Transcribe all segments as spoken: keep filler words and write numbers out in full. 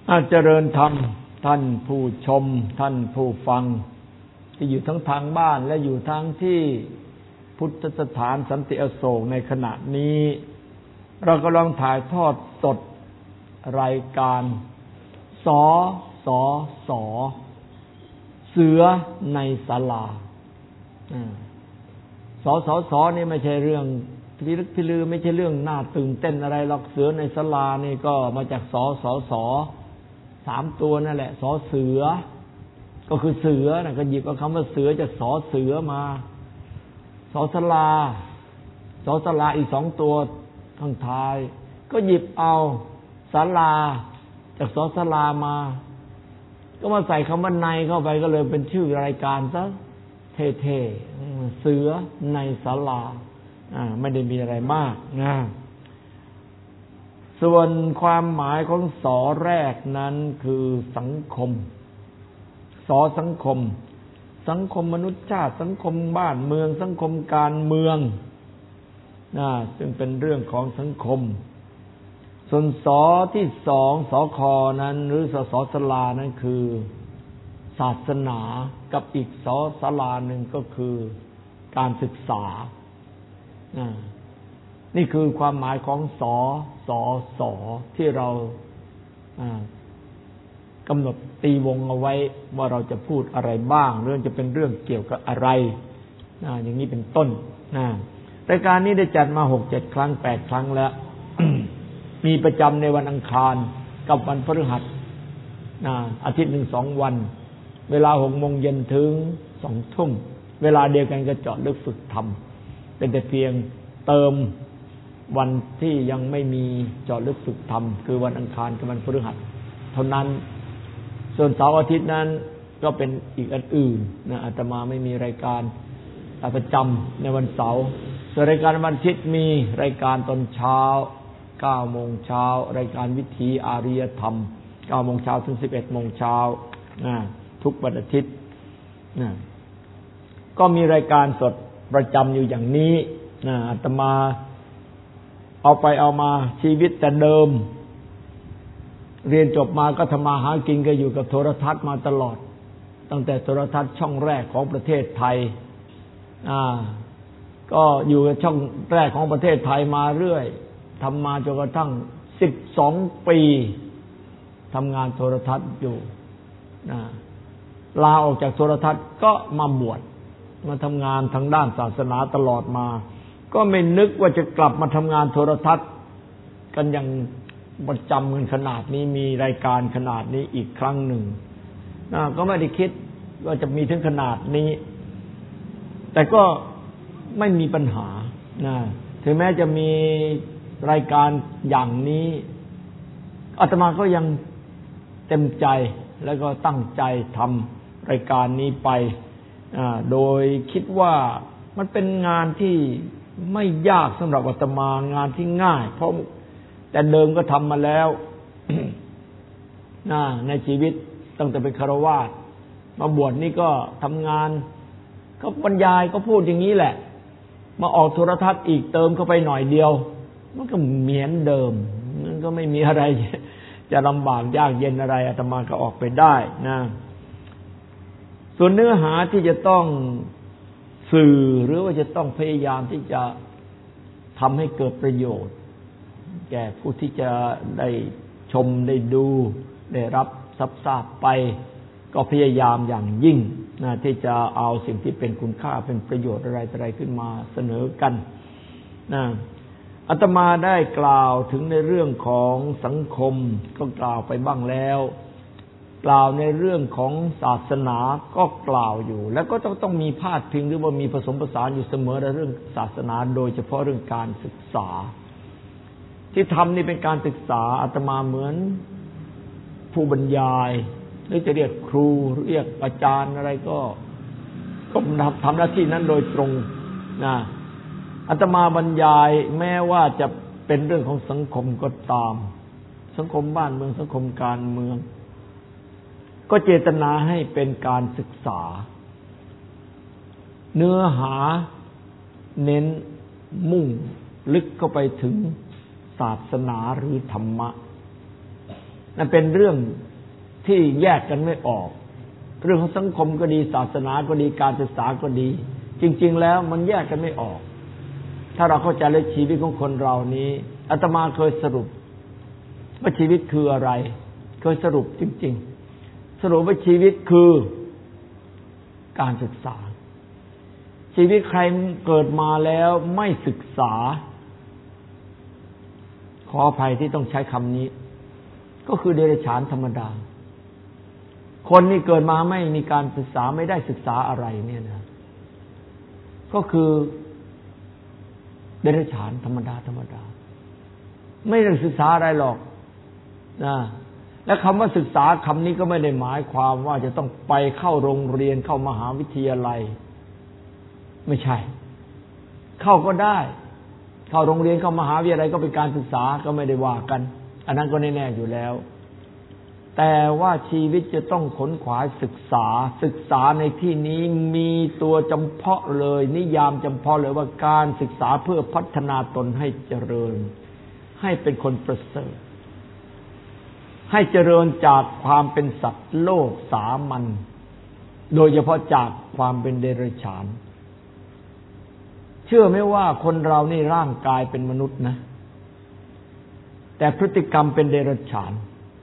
อาเจริญธรรมท่านผู้ชมท่านผู้ฟังที่อยู่ทั้งทางบ้านและอยู่ทั้งที่พุทธสถานสันติอโศกในขณะนี้เรากำลังถ่ายทอดสดรายการสอสอสอเสือในศาลาสอสอสอนี่ไม่ใช่เรื่องพิลึกพิลือไม่ใช่เรื่องน่าตื่นเต้นอะไรหรอกเสือในศาลานี่ก็มาจากสอสอสอสามตัวนั่นแหละสอเสือก็คือเสือนะก็หยิบเอาคำว่าเสือจากสอเสือมาสอศาลาสอศาลาอีกสองตัวข้างท้ายก็หยิบเอาศาลาจากสอศาลามาก็มาใส่คำว่าในเข้าไปก็เลยเป็นชื่อรายการซะเท่ๆเสือในศาลาอ่าไม่ได้มีอะไรมากนะส่วนความหมายของสอแรกนั้นคือสังคมสอสังคมสังคมมนุษยชาติสังคมบ้านเมืองสังคมการเมืองนะซึ่งเป็นเรื่องของสังคมส่วนสอที่สองสอคอนั้นหรือสสศาลานั้นคือศาสนากับอีกสอศาลาหนึ่งก็คือการศึกษานี่คือความหมายของสอสอสอที่เรากำหนดตีวงเอาไว้ว่าเราจะพูดอะไรบ้างเรื่องจะเป็นเรื่องเกี่ยวกับอะไรอย่างนี้เป็นต้นรายการนี้ได้จัดมาหกเจ็ดครั้งแปดครั้งแล้ว มีประจำในวันอังคารกับวันพฤหัสอาทิตย์หนึ่งสองวันเวลาหกโมงเย็นถึงสองทุ่มเวลาเดียวกันก็เจาะลึกฝึกธรรมเป็นแต่เพียงเติมวันที่ยังไม่มีเจาะลึกฝึกธรรมคือวันอังคารกับวันพฤหัสเท่านั้นส่วนเสาร์อาทิตย์นั้นก็เป็นอีกอันอื่นนะอาตมาไม่มีรายการประจำในวันเสาร์ส่วนรายการวันอาทิตย์มีรายการตอนเช้าเก้าโมงเช้ารายการวิถีอาริยธรรมเก้าโมงเช้าถึงสิบเอ็ดโมงเช้าทุกวันอาทิตย์ก็มีรายการสดประจำอยู่อย่างนี้อาตมาเอาไปเอามาชีวิตแต่เดิมเรียนจบมาก็ทำมาหากินก็อยู่กับโทรทัศน์มาตลอดตั้งแต่โทรทัศน์ช่องแรกของประเทศไทยอ่าก็อยู่กับช่องแรกของประเทศไทยมาเรื่อยทำมาจนกระทั่งสิบสองปีทำงานโทรทัศน์อยู่นะลาออกจากโทรทัศน์ก็มาบวชมาทำงานทางด้านศาสนาตลอดมาก็ไม่นึกว่าจะกลับมาทำงานโทรทัศน์กันอย่างประจำกันขนาดนี้มีรายการขนาดนี้อีกครั้งหนึ่งนะก็ไม่ได้คิดว่าจะมีถึงขนาดนี้แต่ก็ไม่มีปัญหานะถึงแม้จะมีรายการอย่างนี้อาตมาก็ยังเต็มใจแล้วก็ตั้งใจทำรายการนี้ไปโดยคิดว่ามันเป็นงานที่ไม่ยากสำหรับอาตมางานที่ง่ายเพราะแต่เดิมก็ทำมาแล้ว ในชีวิตตั้งแต่เป็นฆราวาสมาบวชนี่ก็ทำงานก็บรรยายก็พูดอย่างนี้แหละมาออกโทรทัศน์อีกเติมเข้าไปหน่อยเดียวมันก็เหมือนเดิมมันก็ไม่มีอะไรจะลำบากยากเย็นอะไรอาตมาก็ออกไปได้นะส่วนเนื้อหาที่จะต้องสื่อหรือว่าจะต้องพยายามที่จะทำให้เกิดประโยชน์แก่ผู้ที่จะได้ชมได้ดูได้รับทราบไปก็พยายามอย่างยิ่งนะที่จะเอาสิ่งที่เป็นคุณค่าเป็นประโยชน์อะไรอะไรขึ้นมาเสนอกันนะอาตมาได้กล่าวถึงในเรื่องของสังคมก็กล่าวไปบ้างแล้วกล่าวในเรื่องของศาสนาก็กล่าวอยู่แล้วก็ต้องต้องมีพาดพิงหรือว่ามีผสมผสานอยู่เสมอในเรื่องศาสนาโดยเฉพาะเรื่องการศึกษาที่ทำนี่เป็นการศึกษาอาตมาเหมือนผู้บรรยายหรือจะเรียกครูเรียกอาจารย์อะไรก็ก็ทำหน้าที่นั้นโดยตรงนะอาตมาบรรยายแม้ว่าจะเป็นเรื่องของสังคมก็ตามสังคมบ้านเมืองสังคมการเมืองก็เจตนาให้เป็นการศึกษาเนื้อหาเน้นมุ่งลึกเข้าไปถึงศาสนาหรือธรรมะนั่นเป็นเรื่องที่แยกกันไม่ออกเรื่องของสังคมก็ดีศาสนาก็ดีการศึกษาก็ดีจริงๆแล้วมันแยกกันไม่ออกถ้าเราเข้าใจในชีวิตของคนเรานี้อาตมาเคยสรุปว่าชีวิตคืออะไรเคยสรุปจริงๆสรุปว่าชีวิตคือการศึกษาชีวิตใครเกิดมาแล้วไม่ศึกษาขออภัยที่ต้องใช้คำนี้ก็คือเดรัจฉานธรรมดาคนนี่เกิดมาไม่มีการศึกษาไม่ได้ศึกษาอะไรเนี่ยนะก็คือเดรัจฉานธรรมดาธรรมดาไม่ได้ศึกษาอะไรหรอกนะและคำว่าศึกษาคำนี้ก็ไม่ได้หมายความว่าจะต้องไปเข้าโรงเรียนเข้ามหาวิทยาลัยไม่ใช่เข้าก็ได้เข้าโรงเรียนเข้ามหาวิทยาลัยก็เป็นการศึกษาก็ไม่ได้ว่ากันอันนั้นก็แน่ๆอยู่แล้วแต่ว่าชีวิตจะต้องขนขวายศึกษาศึกษาในที่นี้มีตัวจำเพาะเลยนิยามจำเพาะเลยว่าการศึกษาเพื่อพัฒนาตนให้เจริญให้เป็นคนประเสริฐให้เจริญจากความเป็นสัตว์โลกสามัญโดยเฉพาะจากความเป็นเดรัจฉานเชื่อไหมว่าคนเรานี่ร่างกายเป็นมนุษย์นะแต่พฤติกรรมเป็นเดรัจฉาน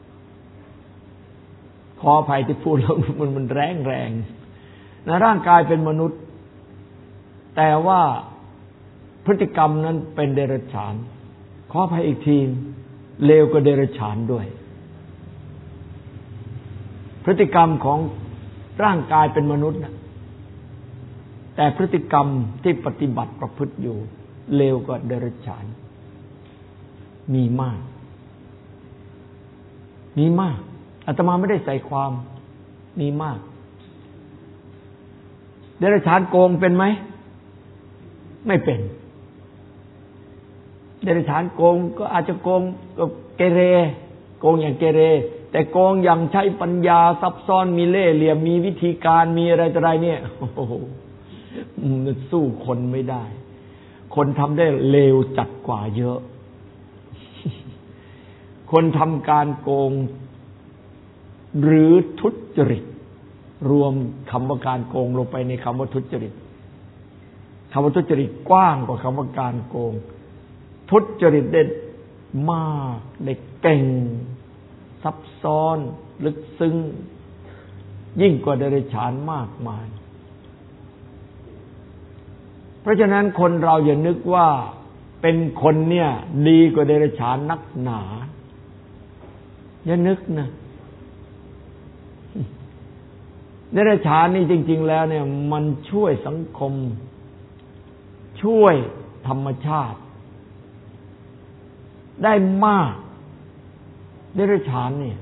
ขออภัยที่พูดแล้วมันมันแรงแรงนะร่างกายเป็นมนุษย์แต่ว่าพฤติกรรมนั้นเป็นเดรัจฉานขออภัยอีกทีเลวกว่าเดรัจฉานด้วยพฤติกรรมของร่างกายเป็นมนุษย์นะแต่พฤติกรรมที่ปฏิบัติประพฤติอยู่เลวกว่าเดรัจฉานมีมากมีมากอาตมาไม่ได้ใส่ความมีมากเดรัจฉานโกงเป็นไหมไม่เป็นเดรัจฉานโกงก็อาจจะโกงก็เกเรโกงอย่างเกเรแต่โกงอย่างใช้ปัญญาซับซ้อนมีเล่ห์เหลี่ยมมีวิธีการมีอะไรต่ออะไรเนี่ยโอ้โหมันสู้คนไม่ได้คนทำได้เลวจัดกว่าเยอะคนทำการโกงหรือทุจริตรวมคำว่าการโกงลงไปในคำว่าทุจริตคำว่าทุจริตกว้างกว่าคำว่าการโกงทุจริตได้มากได้เก่งซับซ้อนลึกซึ้งยิ่งกว่าเดรัจฉานมากมายเพราะฉะนั้นคนเราอย่านึกว่าเป็นคนเนี่ยดีกว่าเดรัจฉานนักหนาอย่านึกนะเดรัจฉานนี่จริงๆแล้วเนี่ยมันช่วยสังคมช่วยธรรมชาติได้มากเดรัจฉานเนี่ย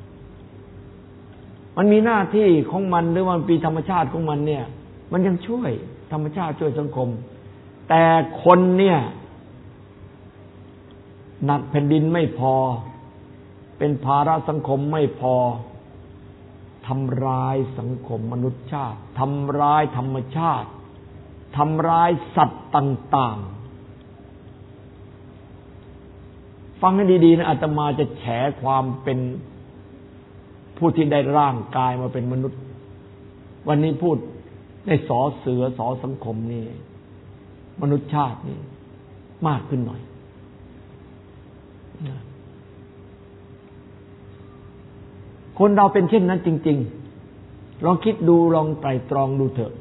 มันมีหน้าที่ของมันหรือมันปีธรรมชาติของมันเนี่ยมันยังช่วยธรรมชาติช่วยสังคมแต่คนเนี่ยหนักแผ่นดินไม่พอเป็นภาระสังคมไม่พอทำร้ายสังคมมนุษยชาติทำร้ายธรรมชาติทำร้ายสัตว์ต่างๆฟังให้ดีๆนะอาตมาจะแฉความเป็นผู้ที่ได้ร่างกายมาเป็นมนุษย์วันนี้พูดในสอเสือสอสังคมนี่มนุษยชาตินี่มากขึ้นหน่อยคนเราเป็นเช่นนั้นจริงๆลองคิดดูลองไตร่ตรองดูเถอะ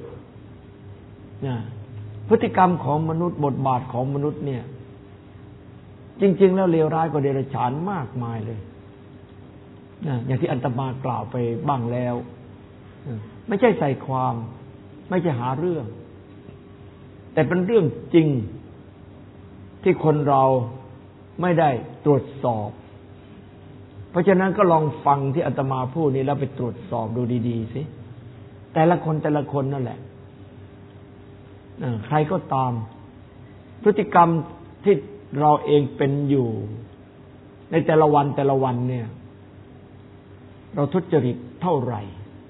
พฤติกรรมของมนุษย์บทบาทของมนุษย์เนี่ยจริงๆแล้วเลวร้ายกว่าเดรัจฉานมากมายเลยอย่างที่อาตมากล่าวไปบ้างแล้วไม่ใช่ใส่ความไม่ใช่หาเรื่องแต่เป็นเรื่องจริงที่คนเราไม่ได้ตรวจสอบเพราะฉะนั้นก็ลองฟังที่อาตมาพูดนี้แล้วไปตรวจสอบดูดีๆสิแต่ละคนแต่ละคนนั่นแหละใครก็ตามพฤติกรรมที่เราเองเป็นอยู่ในแต่ละวันแต่ละวันเนี่ยเราทุจริตเท่าไหร่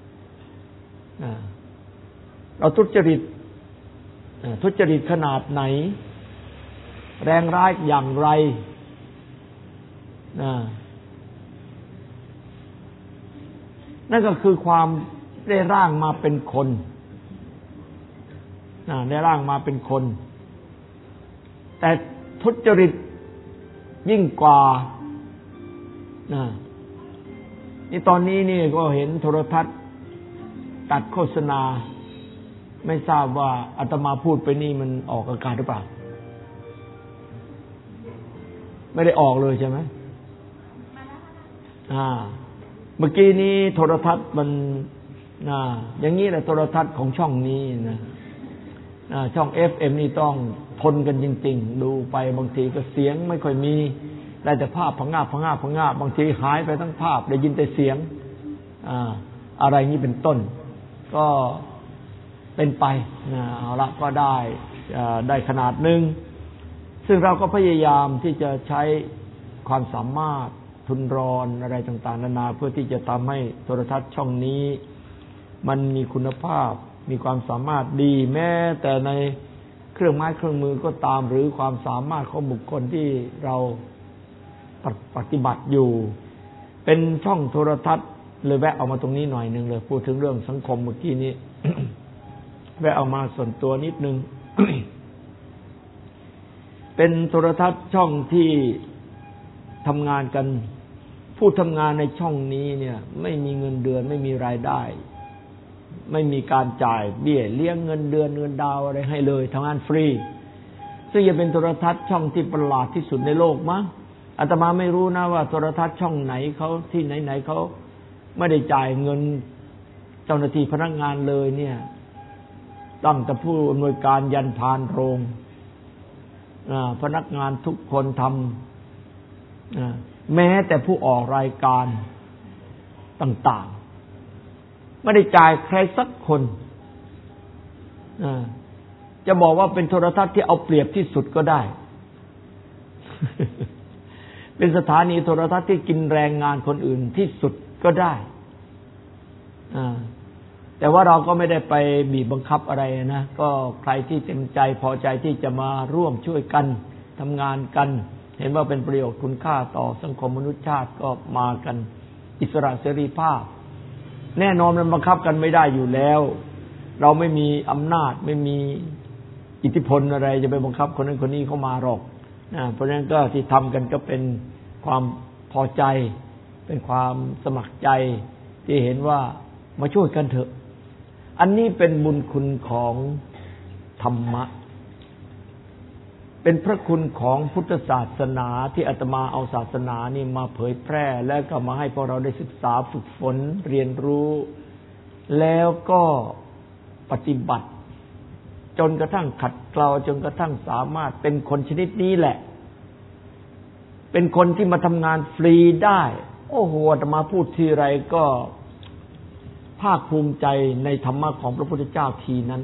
เราทุจริตทุจริตขนาดไหนแรงร้ายอย่างไรนั่นก็คือความได้ร่างมาเป็นคนได้ร่างมาเป็นคนแต่ทุจริตยิ่งกว่านี่ตอนนี้นี่ก็เห็นโทรทัศน์ตัดโฆษณาไม่ทราบว่าอาตมาพูดไปนี่มันออกอากาศหรือเปล่าไม่ได้ออกเลยใช่ไหมอ่าเมื่อกี้นี้โทรทัศน์มันอ่าอย่างนี้แหละโทรทัศน์ของช่องนี้นะอ่าช่อง เอฟ เอ็ม นี่ต้องทนกันจริงๆดูไปบางทีก็เสียงไม่ค่อยมีได้แต่ภาพพังงาบพังงาบพังงาบบางทีหายไปทั้งภาพได้ยินแต่เสียงอ่าอะไรนี้เป็นต้นก็เป็นไปนะเอาละก็ได้ได้ขนาดหนึ่งซึ่งเราก็พยายามที่จะใช้ความสามารถทุนรอนอะไรต่างๆนานาเพื่อที่จะทำให้โทรทัศน์ช่องนี้มันมีคุณภาพมีความสามารถดีแม้แต่ในเครื่องไม้เครื่องมือก็ตามหรือความสามารถของบุคคลที่เราปฏิบัติอยู่เป็นช่องโทรทัศน์เลยแวะเอามาตรงนี้หน่อยนึงเลยพูดถึงเรื่องสังคมเมื่อกี้นี้ แวะเอามาส่วนตัวนิดนึง เป็นโทรทัศน์ช่องที่ทำงานกันผู้ทำงานในช่องนี้เนี่ยไม่มีเงินเดือนไม่มีรายได้ไม่มีการจ่ายเบี้ยเลี้ยงเงินเดือนเงินดาวอะไรให้เลยทำงานฟรีซึ่งจะเป็นโทรทัศน์ช่องที่ประหลาดที่สุดในโลกมั้งอาตมาไม่รู้นะว่าโทรทัศน์ช่องไหนเขาที่ไหนๆเขาไม่ได้จ่ายเงินเจ้าหน้าที่พนักงานเลยเนี่ยตั้งแต่ผู้อำนวยการยันพานโรงพนักงานทุกคนทำแม้แต่ผู้ออกรายการต่างๆไม่ได้จ่ายใครสักคนจะบอกว่าเป็นโทรทัศน์ที่เอาเปรียบที่สุดก็ได้ เป็นสถานีโทรทัศน์ที่กินแรงงานคนอื่นที่สุดก็ได้แต่ว่าเราก็ไม่ได้ไปบีบบังคับอะไรนะก็ใครที่เต็มใจพอใจที่จะมาร่วมช่วยกันทำงานกันเห็นว่าเป็นประโยชน์คุณค่าต่อสังคมมนุษยชาติก็มากันอิสระเสรีภาพแน่นอนมันบังคับกันไม่ได้อยู่แล้วเราไม่มีอำนาจไม่มีอิทธิพลอะไรจะไปบังคับคนนั้นคนนี้เข้ามาหรอกนะเพราะฉะนั้นก็ที่ทำกันก็เป็นความพอใจเป็นความสมัครใจที่เห็นว่ามาช่วยกันเถอะอันนี้เป็นบุญคุณของธรรมะเป็นพระคุณของพุทธศาสนาที่อาตมาเอาศาสนานี่มาเผยแพร่แล้วก็มาให้พวกเราได้ศึกษาฝึกฝนเรียนรู้แล้วก็ปฏิบัติจนกระทั่งขัดเกลาจนกระทั่งสามารถเป็นคนชนิดนี้แหละเป็นคนที่มาทำงานฟรีได้โอ้โหอาตมาพูดทีไรก็ภาคภูมิใจในธรรมะของพระพุทธเจ้าทีนั้น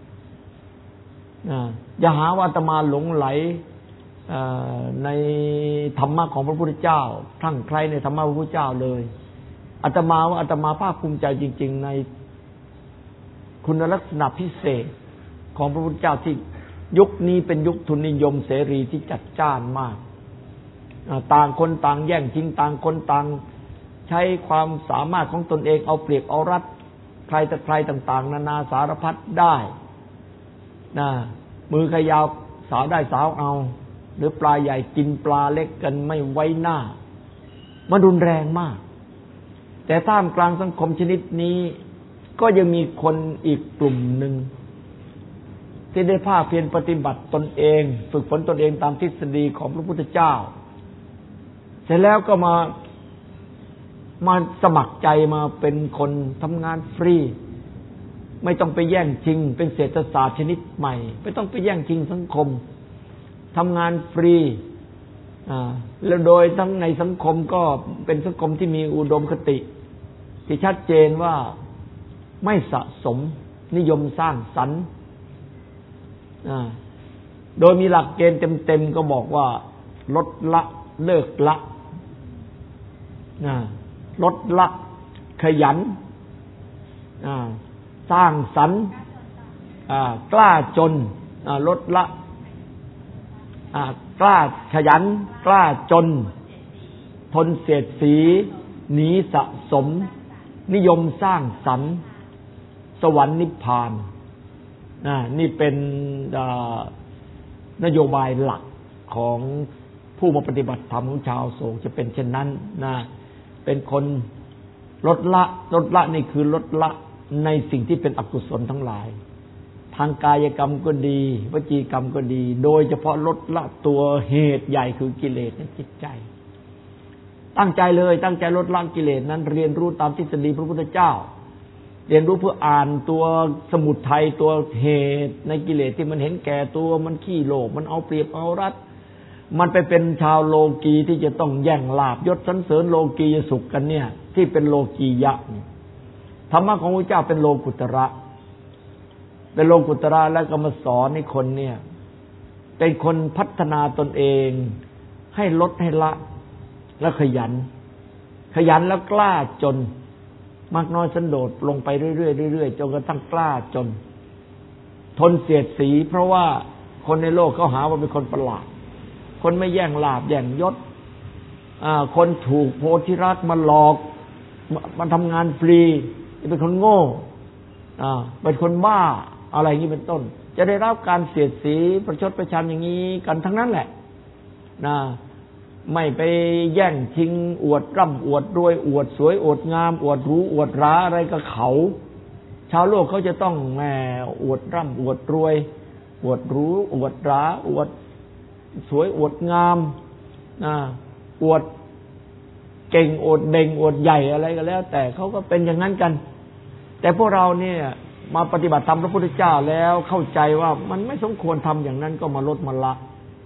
อย่าหาว่าอาตมาหลงไหลในธรรมะของพระพุทธเจ้าคลั่งไคล้ในธรรมะของพระพุทธเจ้าเลยอาตมาว่าอาตมาภาคภูมิใจจริงๆในคุณลักษณะพิเศษของพระพุทธเจ้าที่ยุคนี้เป็นยุคทุนนิยมเสรีที่จัดจ้านมากต่างคนต่างแย่งชิงต่างคนต่างใช้ความสามารถของตนเองเอาเปรียบเอารัดใครแต่ใครต่างๆนานาสารพัดได้นะมือขยาวสาวได้สาวเอาหรือปลาใหญ่กินปลาเล็กกันไม่ไว้หน้ามันรุนแรงมากแต่ท่ามกลางสังคมชนิดนี้ก็ยังมีคนอีกกลุ่มหนึ่งที่ได้ภาคเพียรปฏิบัติตนเองฝึกฝนตนเองตามทฤษฎีของพระพุทธเจ้าเสร็จแล้วก็มามาสมัครใจมาเป็นคนทำงานฟรีไม่ต้องไปแย่งชิงเป็นเศรษฐศาสตร์ชนิดใหม่ไม่ต้องไปแย่งชิงสังคมทำงานฟรีอ่าแล้วโดยทั้งในสังคมก็เป็นสังคมที่มีอุดมคติที่ชัดเจนว่าไม่สะสมนิยมสร้างสรรค์อ่าโดยมีหลักเกณฑ์เต็มๆก็บอกว่าลดละเลิกละอ่าลดละขยันสร้างสรรค์กล้าจนลดละกล้าขยันกล้าจนทนเสียดสีหนีสะสมนิยมสร้างสรรค์สวรรค์นิพพานนี่เป็นนโยบายหลักของผู้มาปฏิบัติธรรมของชาวโศกจะเป็นเช่นนั้นนะเป็นคนลดละลดละนี่คือลดละในสิ่งที่เป็นอกุศลทั้งหลายทางกายกรรมก็ดีวจีกรรมก็ดีโดยเฉพาะลดละตัวเหตุใหญ่คือกิเลสในจิตใจตั้งใจเลยตั้งใจลดละกิเลสนั้นเรียนรู้ตามทฤษฎีพระพุทธเจ้าเรียนรู้เพื่ออ่านตัวสมุทัยตัวเหตุในกิเลสที่มันเห็นแก่ตัวมันขี้โลภมันเอาเปรียบเอารัดมันไปเป็นชาวโลกีที่จะต้องแย่งลาภยศสรรเสริญโลกียสุขกันเนี่ยที่เป็นโลกียะธรรมะของพระเจ้าเป็นโลกุตระเป็นโลกุตระแล้วก็มาสอนให้คนเนี่ยเป็นคนพัฒนาตนเองให้ลดให้ละแล้วขยันขยันแล้วกล้าจนมากน้อยสันโดษลงไปเรื่อยๆเรื่อยๆจนกระทั่งกล้าจนทนเสียดสีเพราะว่าคนในโลกเขาหาว่าเป็นคนประหลาดคนไม่แย่งลาภแย่งยศคนถูกโพธิรัตน์มาหลอกมาทำงานฟรีเป็นคนโง่เป็นคนบ้าอะไรอย่างนี้เป็นต้นจะได้รับการเสียดสีประชดประชันอย่างนี้กันทั้งนั้นแหละนะไม่ไปแย่งชิงอวดร่ำอวดรวยอวดสวยอวดงามอวดรู้อวดร้าอะไรกับเขาชาวโลกเขาจะต้องแหมอวดร่ำอวดรวยอวดรู้อวดร้าอวดสวยอวดงามนะอวดเก่งอวดเด่งอวดใหญ่อะไรก็แล้วแต่เขาก็เป็นอย่างนั้นกันแต่พวกเราเนี่ยมาปฏิบัติธรรมพระพุทธเจ้าแล้วเข้าใจว่ามันไม่สมควรทำอย่างนั้นก็มาลดมาละ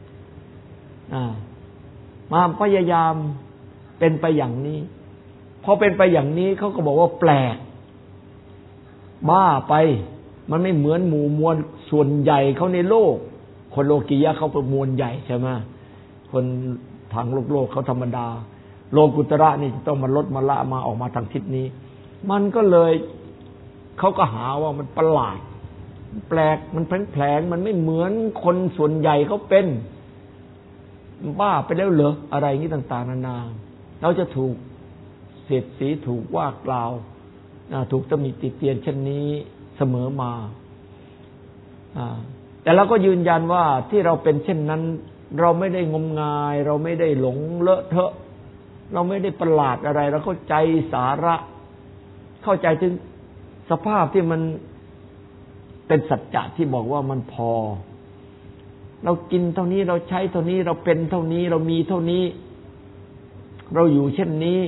มาพยายามเป็นไปอย่างนี้พอเป็นไปอย่างนี้เขาก็บอกว่าแปลกบ้าไปมันไม่เหมือนหมู่มวลส่วนใหญ่เขาในโลกคนโลกียะเขาเป็นมวลใหญ่ใช่ไหมคนทางโลกโลกเขาธรรมดาโลกุตระนี่จะต้องมาลดมาละมาออกมาทางทิศนี้มันก็เลยเขาก็หาว่ามันประหลาดแปลกมันแผลงมันไม่เหมือนคนส่วนใหญ่เขาเป็นบ้าไปแล้วเหรออะไรอย่างนี้ต่างๆนานาเราจะถูกเสียดสีถูกว่ากล่าวถูกตำหนิติเตียนเช่นนี้เสมอมาแต่เราก็ยืนยันว่าที่เราเป็นเช่นนั้นเราไม่ได้งมงายเราไม่ได้หลงเลอะเทอะเราไม่ได้ประหลาดอะไรเราเข้าใจสาระเข้าใจถึงสภาพที่มันเป็นสัจจะที่บอกว่ามันพอเรากินเท่านี้เราใช้เท่านี้เราเป็นเท่านี้เรามีเท่านี้เราอยู่เช่นนี้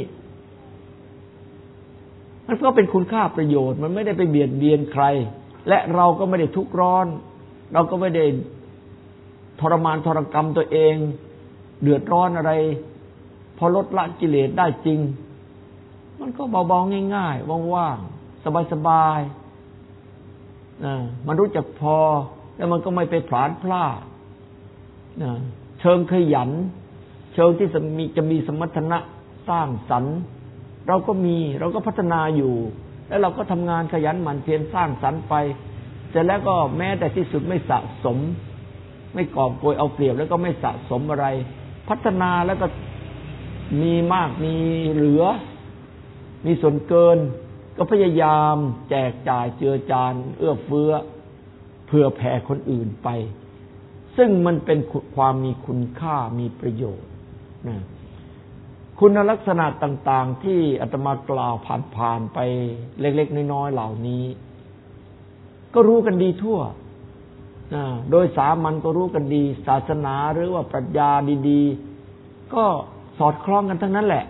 มันก็เป็นคุณค่าประโยชน์มันไม่ได้ไปเบียดเบียนใครและเราก็ไม่ได้ทุกข์ร้อนเราก็ไม่ได้ทรมานทรกรรมตัวเองเดือดร้อนอะไรพอลดละกิเลสได้จริงมันก็เบาๆง่ายๆว่างๆสบายๆนะมันรู้จักพอแล้วมันก็ไม่ไปผลาญพลาดนะเชิงขยันเชิงที่จะมีจะมีสมรรถนะสร้างสรรค์เราก็มีเราก็พัฒนาอยู่แล้วเราก็ทำงานขยันหมั่นเพียรสร้างสรรค์ไปเสร็จแล้วก็แม้แต่ที่สุดไม่สะสมไม่กอบโกยเอาเปรียบแล้วก็ไม่สะสมอะไรพัฒนาแล้วก็มีมากมีเหลือมีส่วนเกินก็พยายามแจกจ่ายเจือจานเอื้อเฟื้อเผื่อแผ่คนอื่นไปซึ่งมันเป็นความมีคุณค่ามีประโยชน์นะคุณลักษณะต่างๆที่อาตมากล่าวผ่านๆไปเล็กๆน้อยๆเหล่านี้ก็รู้กันดีทั่วนะโดยสามัญก็รู้กันดีศาสนาหรือว่าปรัชญาดีๆก็สอดคล้องกันทั้งนั้นแหละ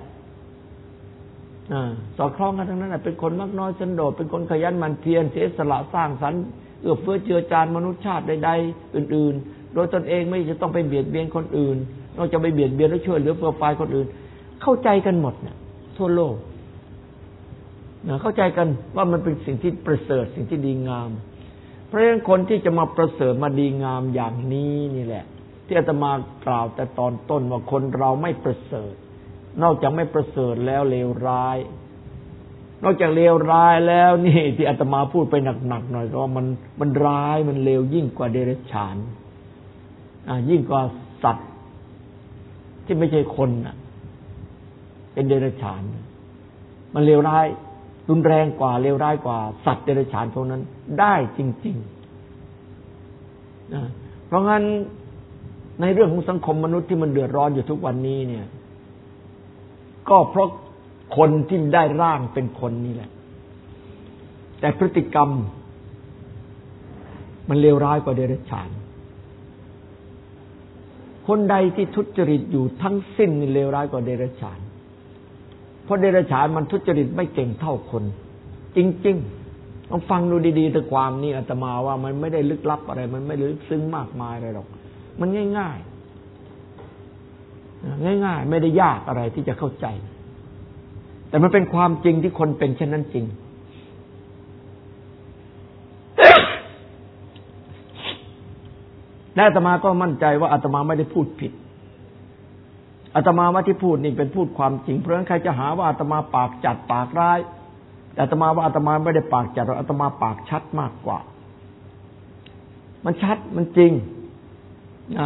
สอดคล้องกันทั้งนั้นแหละเป็นคนมากน้อยสันโดษเป็นคนขยันหมั่นเพียรเสียสละสร้างสรรค์เอื้อเฟื้อเจือจานมนุษยชาติใดๆอื่นๆโดยตนเองไม่จะต้องไปเบียดเบียนคนอื่นนอกจากไปเบียดเบียนแล้วช่วยเหลือเพื่อฝ่ายคนอื่นเข้าใจกันหมดเนี่ยทั่วโลกนะเข้าใจกันว่ามันเป็นสิ่งที่ประเสริฐสิ่งที่ดีงามเพราะฉะนั้นคนที่จะมาประเสริฐมาดีงามอย่างนี้นี่แหละที่อาตมากล่าวแต่ตอนต้นว่าคนเราไม่ประเสริฐนอกจากไม่ประเสริฐแล้วเลวร้ายนอกจากเลวร้ายแล้วนี่ที่อาตมาพูดไปหนักๆหน่อยก็ว่ามันมันร้ายมันเลวยิ่งกว่าเดรัจฉานอ่ายิ่งกว่าสัตว์ที่ไม่ใช่คนน่ะเป็นเดรัจฉานมันเลวร้ายรุนแรงกว่าเลวร้ายกว่าสัตว์เดรัจฉานพวกนั้นได้จริงๆนะเพราะงั้นในเรื่องของสังคมมนุษย์ที่มันเดือดร้อนอยู่ทุกวันนี้เนี่ยก็เพราะคนที่ได้ร่างเป็นคนนี่แหละแต่พฤติกรรมมันเลวร้ายกว่าเดรัจฉานคนใดที่ทุจริตอยู่ทั้งสิ้นนี่เลวร้ายกว่าเดรัจฉานเพราะเดรัจฉานมันทุจริตไม่เก่งเท่าคนจริงๆลองฟังดูดีๆแต่ความนี้อาตมาว่ามันไม่ได้ลึกลับอะไรมันไม่ลึกซึ้งมากมายอะไรหรอกมันง่ายๆง่ายๆไม่ได้ยากอะไรที่จะเข้าใจแต่มันเป็นความจริงที่คนเป็นเช่นนั้นจริงและอาตมาก็มั่นใจว่าอาตมาไม่ได้พูดผิดอาตมาว่าที่พูดนี่เป็นพูดความจริงเพราะฉะนั้นใครจะหาว่าอาตมาปากจัดปากร้ายแต่อาตมาว่าอาตมาไม่ได้ปากจัดอาตมาปากชัดมากกว่ามันชัดมันจริงนะ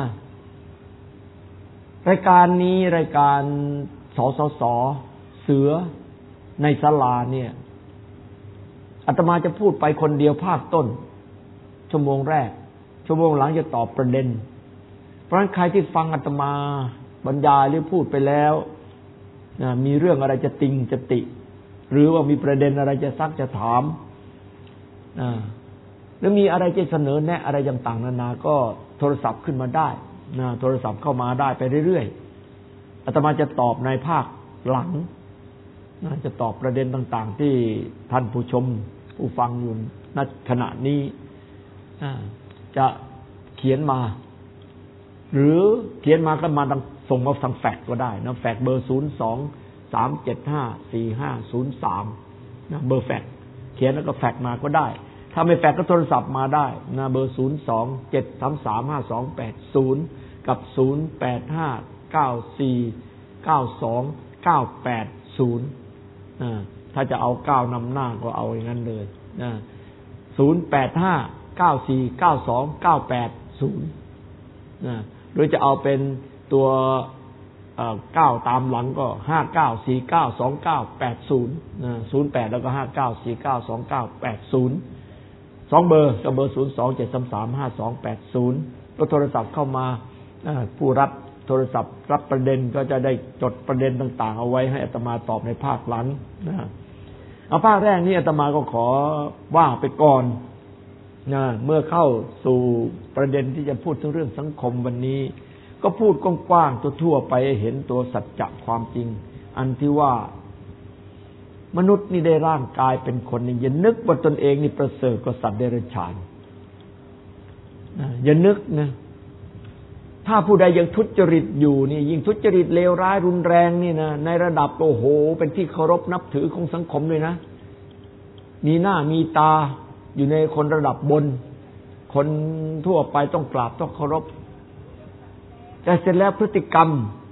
รายการนี้รายการสสสเสือในศาลาเนี่ยอาตมาจะพูดไปคนเดียวภาคต้นชั่วโมงแรกชั่วโมงหลังจะตอบประเด็นเพราะฉะนั้นใครที่ฟังอาตมาบรรยายหรือพูดไปแล้วนะมีเรื่องอะไรจะติงจะติหรือว่ามีประเด็นอะไรจะซักจะถามนะหรือมีอะไรจะเสนอแนะอะไรต่างๆนานาก็โทรศัพท์ขึ้นมาได้นะโทรศัพท์เข้ามาได้ไปเรื่อยๆอาตมาจะตอบในภาคหลังนะจะตอบประเด็นต่างๆที่ท่านผู้ชมผู้ฟังอยู่ณขณะนี้จะเขียนมาหรือเขียนมาก็มาส่งมาทางแฟกซ์ก็ได้นะแฟกซ์เบอร์ศูนย์ สอง สาม เจ็ด ห้า สี่ ห้า ศูนย์ สามนะเบอร์แฟกซ์เขียนแล้วก็แฟกซ์มาก็ได้ถ้าไม่แฟกซ์ก็โทรศัพท์มาได้นะเบอร์ศูนย์ สอง เจ็ด สาม สาม ห้า สอง แปด ศูนย์กับศูนย์ แปด ห้า เก้า สี่ เก้า สอง เก้า แปด ศูนย์นะถ้าจะเอาเก้านำหน้าก็เอาอย่างนั้นเลยนะศูนย์ แปด ห้า เก้า สี่ เก้า สอง เก้า แปด ศูนย์นะหรือจะเอาเป็นตัวเอ่อเก้าตามหลังก็ห้า เก้า สี่ เก้า สอง เก้า แปด ศูนย์นะศูนย์ แปดแล้วก็ห้า เก้า สี่ เก้า สอง เก้า แปด ศูนย์สองเบอร์ก็เบอร์ศูนย์ สอง เจ็ด สาม สาม ห้า สอง แปด ศูนย์ก็โทรศัพท์เข้ามาผู้รับโทรศัพท์รับประเด็นก็จะได้จดประเด็นต่างๆเอาไว้ให้อาตมาตอบในภาคหลังนะเอาภาคแรกนี้อาตมาก็ขอว่าไปก่อนนะเมื่อเข้าสู่ประเด็นที่จะพูดถึงเรื่องสังคมวันนี้ก็พูดกว้างๆทั่วๆไปให้เห็นตัวสัจจะความจริงอันที่ว่ามนุษย์นี่ได้ร่างกายเป็นคนนี่อย่านึกว่าตนเองนี่ประเสริฐกว่าสัตว์เดรัจฉานนะอย่านึกนะถ้าผู้ใดยังทุจริตอยู่นี่ยิ่งทุจริตเลวร้ายรุนแรงนี่นะในระดับโอ้โหเป็นที่เคารพนับถือของสังคมเลยนะมีหน้ามีตาอยู่ในคนระดับบนคนทั่วไปต้องกราบต้องเคารพแต่เสร็จแล้วพฤติกรรม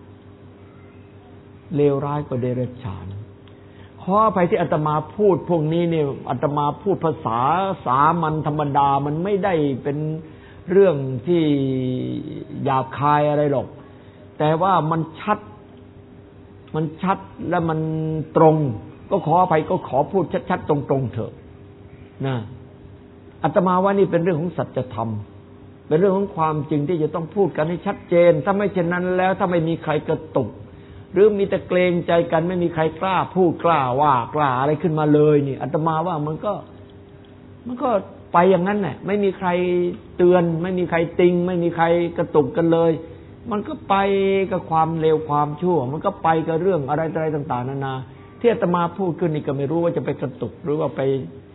เลวร้ายกว่าเดรัจฉานขออภัยที่อาตมาพูดพวกนี้เนี่ยอาตมาพูดภาษาสามัญธรรมดามันไม่ได้เป็นเรื่องที่หยาบคายอะไรหรอกแต่ว่ามันชัดมันชัดและมันตรงก็ขออภัยก็ขอพูดชัดๆตรงๆเถอะนะอาตมาว่านี่เป็นเรื่องของสัจธรรมเป็นเรื่องของความจริงที่จะต้องพูดกันให้ชัดเจนถ้าไม่เช่นนั้นแล้วถ้าไม่มีใครกระตุกหรือมีแต่เกรงใจกันไม่มีใครกล้าพูดกล้าว่ากล้าอะไรขึ้นมาเลยนี่อาตมาว่ามันก็มันก็ไปอย่างนั้นแหละไม่มีใครเตือนไม่มีใครติงไม่มีใครกระตุกกันเลยมันก็ไปกับความเลวความชั่วมันก็ไปกับเรื่องอะไรอะไรต่างๆนานาที่อาตมาพูดขึ้นนี่ก็ไม่รู้ว่าจะไปกระตุกหรือว่าไป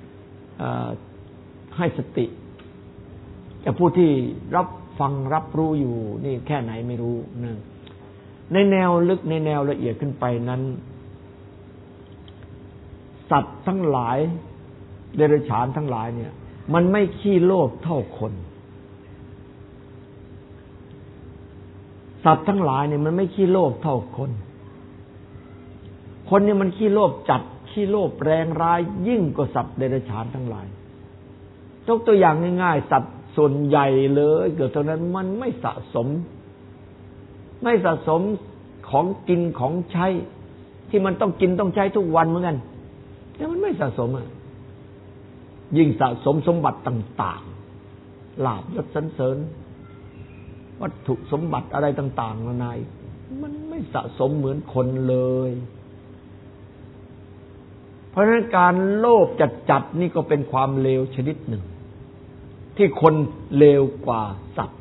ให้สติแต่ผู้ที่รับฟังรับรู้อยู่นี่แค่ไหนไม่รู้นะในแนวลึกในแนวละเอียดขึ้นไปนั้นสัตว์ทั้งหลายเดรัจฉานทั้งหลายเนี่ยมันไม่ขี้โลภเท่าคนสัตว์ทั้งหลายเนี่ยมันไม่ขี้โลภเท่าคนคนเนี่ยมันขี้โลภจัดขี้โลภแรงร้ายยิ่งกว่าสัตว์เดรัจฉานทั้งหลายยกตัวอย่างง่ายๆสัตว์ส่วนใหญ่เลยเกิดตรงนั้นมันไม่สะสมไม่สะสมของกินของใช้ที่มันต้องกินต้องใช้ทุกวันเหมือนกันแต่มันไม่สะสมอ่ะยิ่งสะสมสมบัติต่างๆลาภยศสรรเสริญวัตถุสมบัติอะไรต่างๆนานามันไม่สะสมเหมือนคนเลยเพราะฉะนั้นการโลภจัดๆนี่ก็เป็นความเลวชนิดหนึ่งที่คนเลวกว่าสัตว์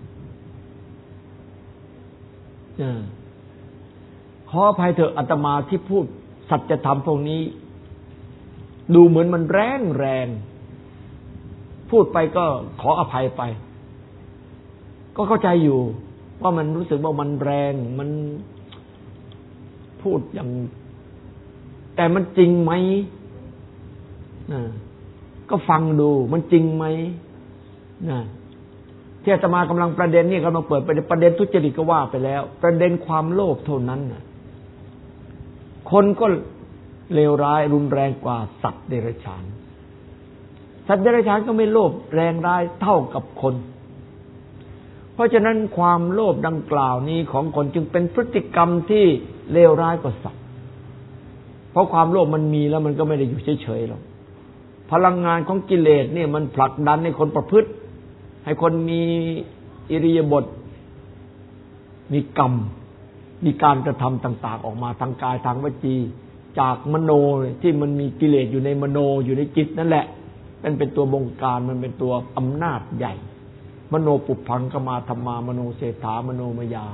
ขออภัยเถอะอาตมาที่พูดสัจธรรมพวกนี้ดูเหมือนมันแรงแรงพูดไปก็ขออภัยไปก็เข้าใจอยู่ว่ามันรู้สึกว่ามันแรงมันพูดอย่างแต่มันจริงไหมนะก็ฟังดูมันจริงไหมนะที่อาตมากำลังประเด็นนี่กำลังเปิดประเด็นประเด็นทุจริตก็ว่าไปแล้วประเด็นความโลภเท่านั้นนะคนก็เลวร้ายรุนแรงกว่าสัตว์เดรัจฉานสัตว์เดรัจฉานก็ไม่โลภแรงร้ายเท่ากับคนเพราะฉะนั้นความโลภดังกล่าวนี้ของคนจึงเป็นพฤติกรรมที่เลวร้ายกว่าสัตว์เพราะความโลภมันมีแล้วมันก็ไม่ได้อยู่เฉยๆหรอกพลังงานของกิเลสเนี่ยมันผลักดันให้คนประพฤติให้คนมีอิริยาบถมีกรรมมีการกระทำต่างๆออกมาทางกายทางวจีจากมโนที่มันมีกิเลสอยู่ในมโนอยู่ในจิตนั่นแหละมันเป็นตัวบงการมันเป็นตัวอำนาจใหญ่มโนปุพพังกมาธัมมามโนเศรษฐามโนมยา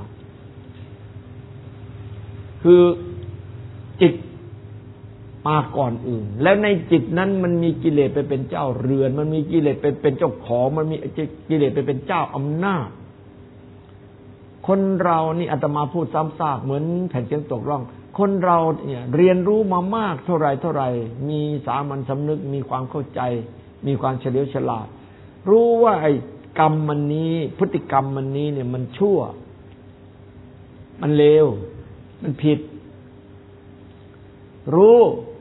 คือจิตมาก่อนอื่นแล้วในจิตนั้นมันมีกิเลสไปเป็นเจ้าเรือนมันมีกิเลสไปเป็นเจ้าของมันมีกิเลสไปเป็นเจ้าอำนาจคนเรานี่อาตมาพูดซ้ำซากเหมือนแผ่นเสียงตกร่องคนเราเนี่ยเรียนรู้มามากเท่าไรเท่าไรมีสามัญสำนึกมีความเข้าใจมีความเฉลียวฉลาดรู้ว่าไอ้กรรมมันนี้พฤติกรรมมันนี้เนี่ยมันชั่วมันเลวมันผิดรู้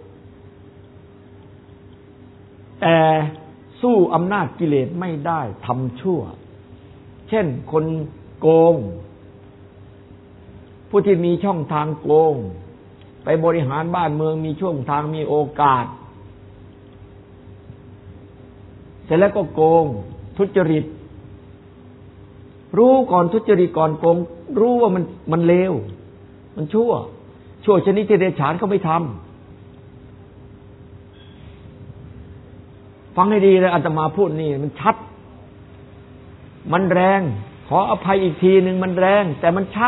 แต่สู้อำนาจกิเลสไม่ได้ทำชั่วเช่นคนโกงผู้ที่มีช่องทางโกงไปบริหารบ้านเมืองมีช่องทางมีโอกาสเสร็จแล้วก็โกงทุจริตรู้ก่อนทุจริตก่อนโกงรู้ว่ามันมันเลวมันชั่วชั่วชนิดที่เดรัจฉานเขาไม่ทำฟังให้ดีเลยอาตมาพูดนี่มันชัดมันแรงขออภัยอีกทีหนึ่งมันแรงแต่มันชัด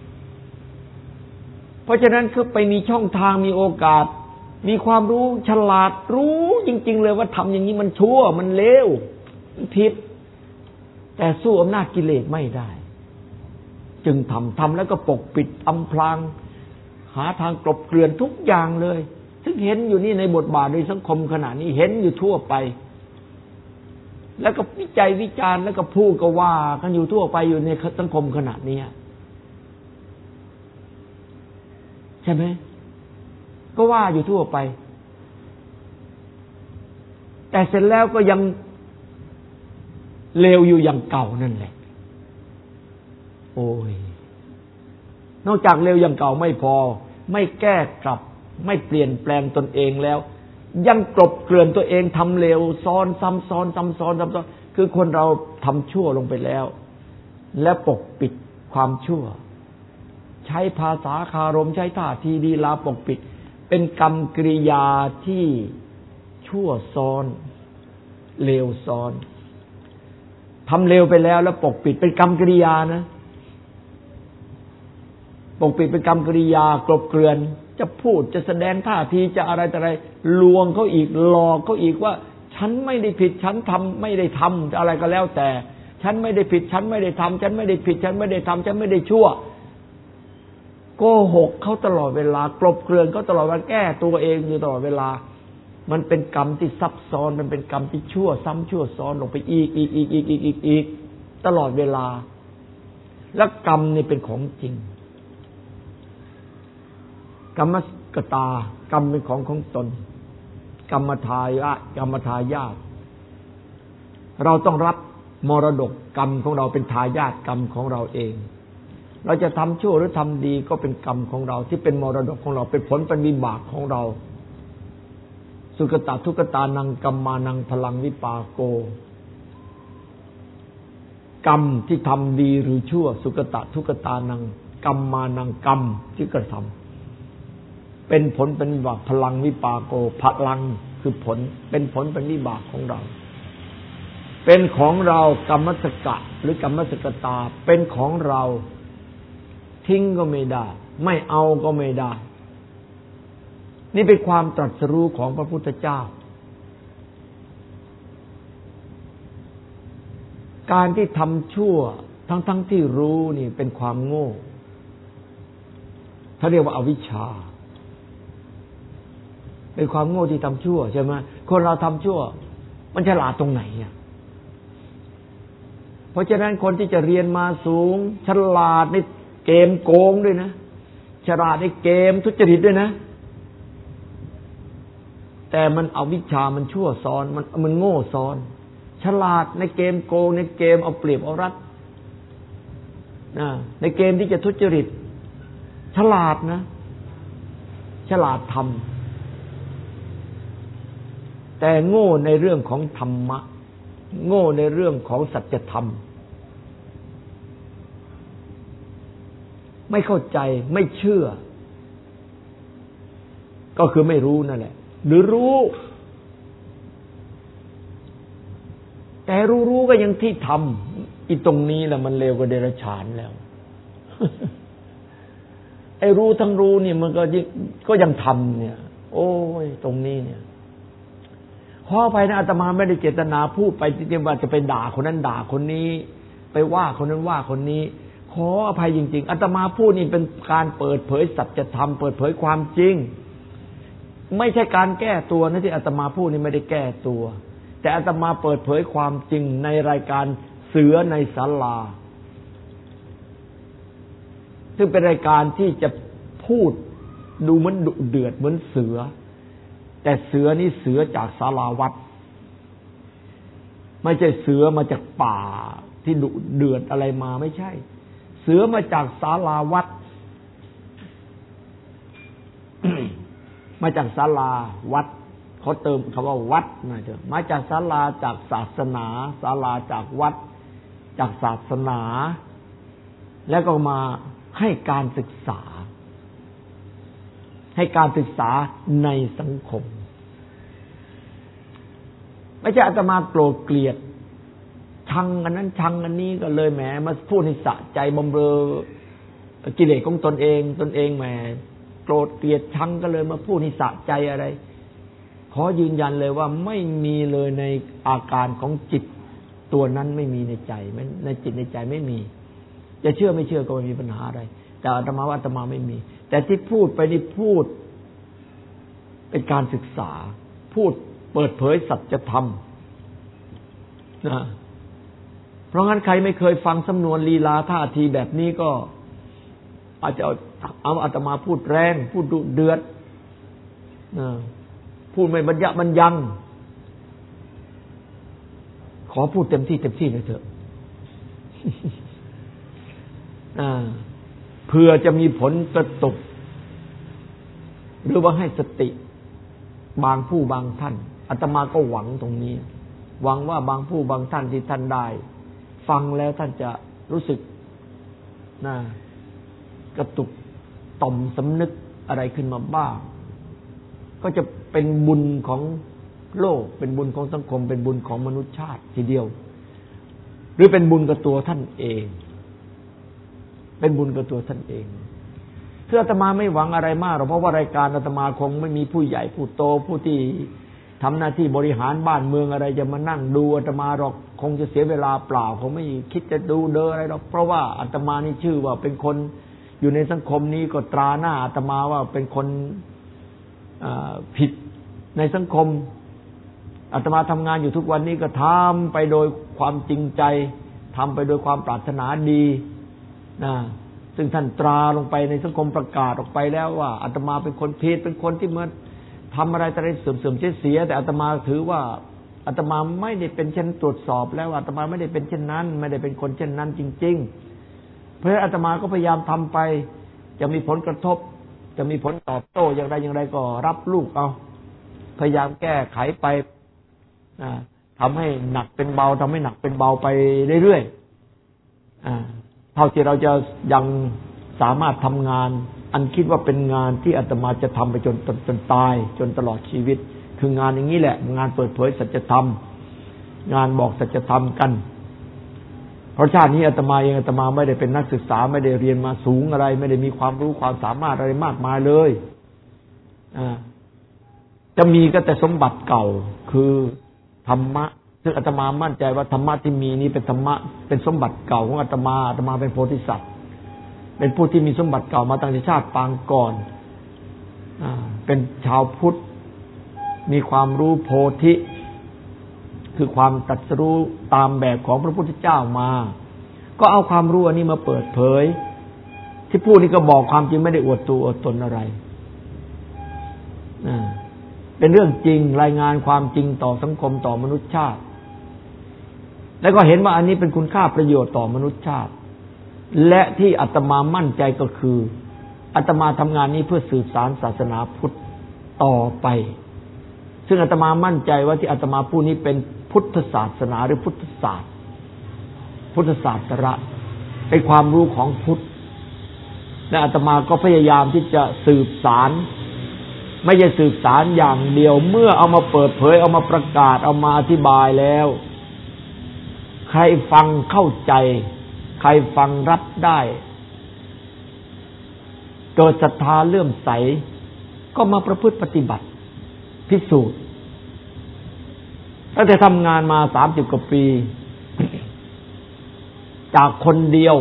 เพราะฉะนั้นคือไปมีช่องทางมีโอกาสมีความรู้ฉลาดรู้จริงๆเลยว่าทำอย่างนี้มันชั่วมันเลวมันผิดแต่สู้อำนาจกิเลสไม่ได้จึงทำทำแล้วก็ปกปิดอำพรางหาทางกลบเกลื่อนทุกอย่างเลยซึ่งเห็นอยู่นี่ในบทบาทในสังคมขณะนี้เห็นอยู่ทั่วไปแล้วก็วิจัยวิจารณ์แล้วก็พูดก็ว่ากันอยู่ทั่วไปอยู่ในสังคมขณะนี้ใช่ไหมก็ว่าอยู่ทั่วไปแต่เสร็จแล้วก็ยังเลวอยู่อย่างเก่านั่นแหละโอ้ยนอกจากเลวอย่างเก่าไม่พอไม่แก้กลับไม่เปลี่ยนแปลงตนเองแล้วยังกลบเกลื่อนตัวเองทำเลวซ้อนซ้ำซ้อนซ้ำซ้อนซ้ำซ้อนคือคนเราทำชั่วลงไปแล้วและปกปิดความชั่วใช้ภาษาคารมใช้ท่าทีลีลาปกปิดเป็นกรรมกริยาที่ชั่วซ้อนเลวซ้อนทำเลวไปแล้วแล้วปกปิดเป็นกรรมกริยานะปกปิดเป็นกรรมกริยากลบเกลื่อนจะพูดจะแสดงท่าทีจะอะไรแต่อะไรลวงเขาอีกหลอกเขาอีกว่าฉันไม่ได้ผิดฉันทำไม่ได้ทำอะไรก็แล้วแต่ฉันไม่ได้ผิดฉันไม่ได้ทำฉันไม่ได้ผิดฉันไม่ได้ทำฉันไม่ได้ชั่วโกหกเขาตลอดเวลากลบเกลื่อนเขาตลอดเวลาแก้ตัวเองอยู่ตลอดเวลามันเป็นกรรมที่ซับซ้อนมันเป็นกรรมที่ชั่วซ้ำชั่วซ้อนลงไปอีกอีกอีกอีกอีกอีกอีกตลอดเวลาและกรรมนี่เป็นของจริงกรรมกตากรรมเป็นของของตนกรรมทายาทกรรมทายาทเราต้องรับมรดกกรรมของเราเป็นทายาทกรรมของเราเองเราจะทำชั่วหรือทำดีก็เป็นกรรมของเราที่เป็นมรดกของเราเป็นผลเป็นวิบากของเราสุขตาทุกตานังกัมมานังพลังวิปากโกกรรมที่ทำดีหรือชั่วสุขตะทุกตานังกัมมานังกรรมที่กระทำเป็นผลเป็นวิบากพลังวิปากโกพลังคือผลเป็นผลเป็นวิบากของเราเป็นของเรากรรมสกะหรือกรรมสกตาเป็นของเราทิ้งก็ไม่ได้ไม่เอาก็ไม่ได้นี่เป็นความตรัสรู้ของพระพุทธเจ้าการที่ทำชั่วทั้งๆ ท, ที่รู้นี่เป็นความโง่ถ้าเรียกว่าอวิชชาเป็นความโง่ที่ทำชั่วใช่ไหมคนเราทำชั่วมันฉลาดตรงไหนอ่ะเพราะฉะนั้นคนที่จะเรียนมาสูงฉลาดในเกมโกงด้วยนะฉลาดในเกมทุจริตด้วยนะแต่มันเอาวิชามันชั่วซ้อนมันมันโง่ซ้อนฉลาดในเกมโกงในเกมเอาเปรียบเอารัดนะในเกมที่จะทุจริตฉลาดนะฉลาดทำแต่โง่ในเรื่องของธรรมะโง่ในเรื่องของสัจธรรมไม่เข้าใจไม่เชื่อก็คือไม่รู้นั่นแหละหรือรู้แต่รู้ๆก็ยังที่ทำอีตรงนี้แหละมันเลวกว่าเดรัจฉานแล้ว ไอ้รู้ทั้งรู้นี่มันก็ก็ยังทำเนี่ยโอ้ยตรงนี้เนี่ยขออภัยนะอาตมาไม่ได้เจตนาพูดไปที่ว่าจะไปด่าคนนั้นด่าคนนี้ไปว่าคนนั้นว่าคนนี้ขออภัยจริงๆอาตมาพูดนี่เป็นการเปิดเผยสัจธรรมเปิดเผยความจริงไม่ใช่การแก้ตัวนะที่อาตมาพูดนี่ไม่ได้แก้ตัวแต่อาตมาเปิดเผยความจริงในรายการเสือในศาลาซึ่งเป็นรายการที่จะพูดดูเหมือนดุเดือดเหมือนเสือแต่เสือนี่เสือจากศาลาวัดไม่ใช่เสือมาจากป่าที่ดุเดือดอะไรมาไม่ใช่เสือมาจากศาลาวัด มาจากศาลาวัดเขาเติมคำว่าวัดมาเถอะมาจากศาลาจากศาสนาศาลาจากวัดจากศาสนาแล้วก็มาให้การศึกษาให้การศึกษาในสังคมไม่ใช่อาตมาโกรธเกลียดชังอันนั้นชังอันนี้ก็เลยแหมมาพูดให้สะใจบำเรอกิเลสของตนเองตนเองแหมโกรธเกลียดชังก็เลยมาพูดให้สะใจอะไรขอยืนยันเลยว่าไม่มีเลยในอาการของจิตตัวนั้นไม่มีในใจในจิตในใจไม่มีจะเชื่อไม่เชื่อก็ไม่มีปัญหาอะไรแต่อาตมาว่าอาตมาไม่มีแต่ที่พูดไปนี่พูดเป็นการศึกษาพูดเปิดเผยสัจธรรมนะเพราะงั้นใครไม่เคยฟังสำนวนลีลาท่าทีแบบนี้ก็อาจจะเอาอาตมาพูดแรงพูดดุเดือดนะพูดไม่บรรยะบรรยังขอพูดเต็มที่เต็มที่เลยเถอะ เพื่อจะมีผลกระตุกหรือว่าให้สติบางผู้บางท่านอาตมาก็หวังตรงนี้หวังว่าบางผู้บางท่านที่ท่านได้ฟังแล้วท่านจะรู้สึกนะกระตุกต่อมสำนึกอะไรขึ้นมาบ้างก็จะเป็นบุญของโลกเป็นบุญของสังคมเป็นบุญของมนุษยชาติทีเดียวหรือเป็นบุญกับตัวท่านเองเป็นบุญกับตัวท่านเองคืออาตมาไม่หวังอะไรมากหรอกเพราะว่ารายการอาตมาคงไม่มีผู้ใหญ่ผู้โตผู้ที่ทำหน้าที่บริหารบ้านเมืองอะไรจะมานั่งดูอาตมาหรอกคงจะเสียเวลาเปล่าคงไม่คิดจะดูเดออะไรหรอกเพราะว่าอาตมานี่ชื่อว่าเป็นคนอยู่ในสังคมนี้ก็ตราหน้าอาตมาว่าเป็นคนผิดในสังคมอาตมาทำงานอยู่ทุกวันนี้ก็ทำไปโดยความจริงใจทำไปโดยความปรารถนาดีนะซึ่งท่านตราลงไปในสังคมประกาศออกไปแล้วว่าอาตมาเป็นคนผิดเป็นคนที่เมื่อทำอะไรอะไรเสื่อมๆเสียแต่อาตมาถือว่าอาตมาไม่ได้เป็นเช่นตรวจสอบแล้วอาตมาไม่ได้เป็นเช่นนั้นไม่ได้เป็นคนเช่นนั้นจริงๆเพราะฉะนั้นอาตมาก็พยายามทำไปจะมีผลกระทบจะมีผลตอบโต้อย่างไรอย่างไรก็รับลูกเอาพยายามแก้ไขไปทำให้หนักเป็นเบาทำให้หนักเป็นเบาไปเรื่อยๆเท่าที่เราจะยังสามารถทำงานอันคิดว่าเป็นงานที่อาตมาจะทำไปจนจนจนตายจนตลอดชีวิตคืองานอย่างนี้แหละงานเปิดเผยสัจธรรมงานบอกสัจธรรมกันเพราะชาตินี้อาตมาเองอาตมาไม่ได้เป็นนักศึกษาไม่ได้เรียนมาสูงอะไรไม่ได้มีความรู้ความสามารถอะไรมากมายเลยจะมีก็แต่สมบัติเก่าคือธรรมะซึ่งอาตมามั่นใจว่าธรรมะที่มีนี้เป็นธรรมะเป็นสมบัติเก่าของอาตมาอาตมาเป็นโพธิสัตว์เป็นผู้ที่มีสมบัติเก่ามาตั้งแต่ชาติปางก่อนเป็นชาวพุทธมีความรู้โพธิคือความตรัสรู้ตามแบบของพระพุทธเจ้ามาก็เอาความรู้อันนี้มาเปิดเผยที่พูดนี่ก็บอกความจริงไม่ได้อวดตัวอวดตนอะไรเป็นเรื่องจริงรายงานความจริงต่อสังคมต่อมนุษยชาติแล้วก็เห็นว่าอันนี้เป็นคุณค่าประโยชน์ต่อมนุษยชาติและที่อาตมามั่นใจก็คืออาตมาทำงานนี้เพื่อสืบสานศาสนาพุทธต่อไปซึ่งอาตมามั่นใจว่าที่อาตมาพูดนี้เป็นพุทธศาสนาหรือพุทธศาสตร์พุทธศาสตระเป็นความรู้ของพุทธและอาตมาก็พยายามที่จะสืบสารไม่ใช่สืบสารอย่างเดียวเมื่อเอามาเปิดเผยเอามาประกาศเอามาอธิบายแล้วใครฟังเข้าใจใครฟังรับได้เกิดศรัทธาเลื่อมใสก็มาประพฤติปฏิบัติพิสูจน์ตั้งแต่ทำงานมาสามสิบกว่าปีจากคนเดียว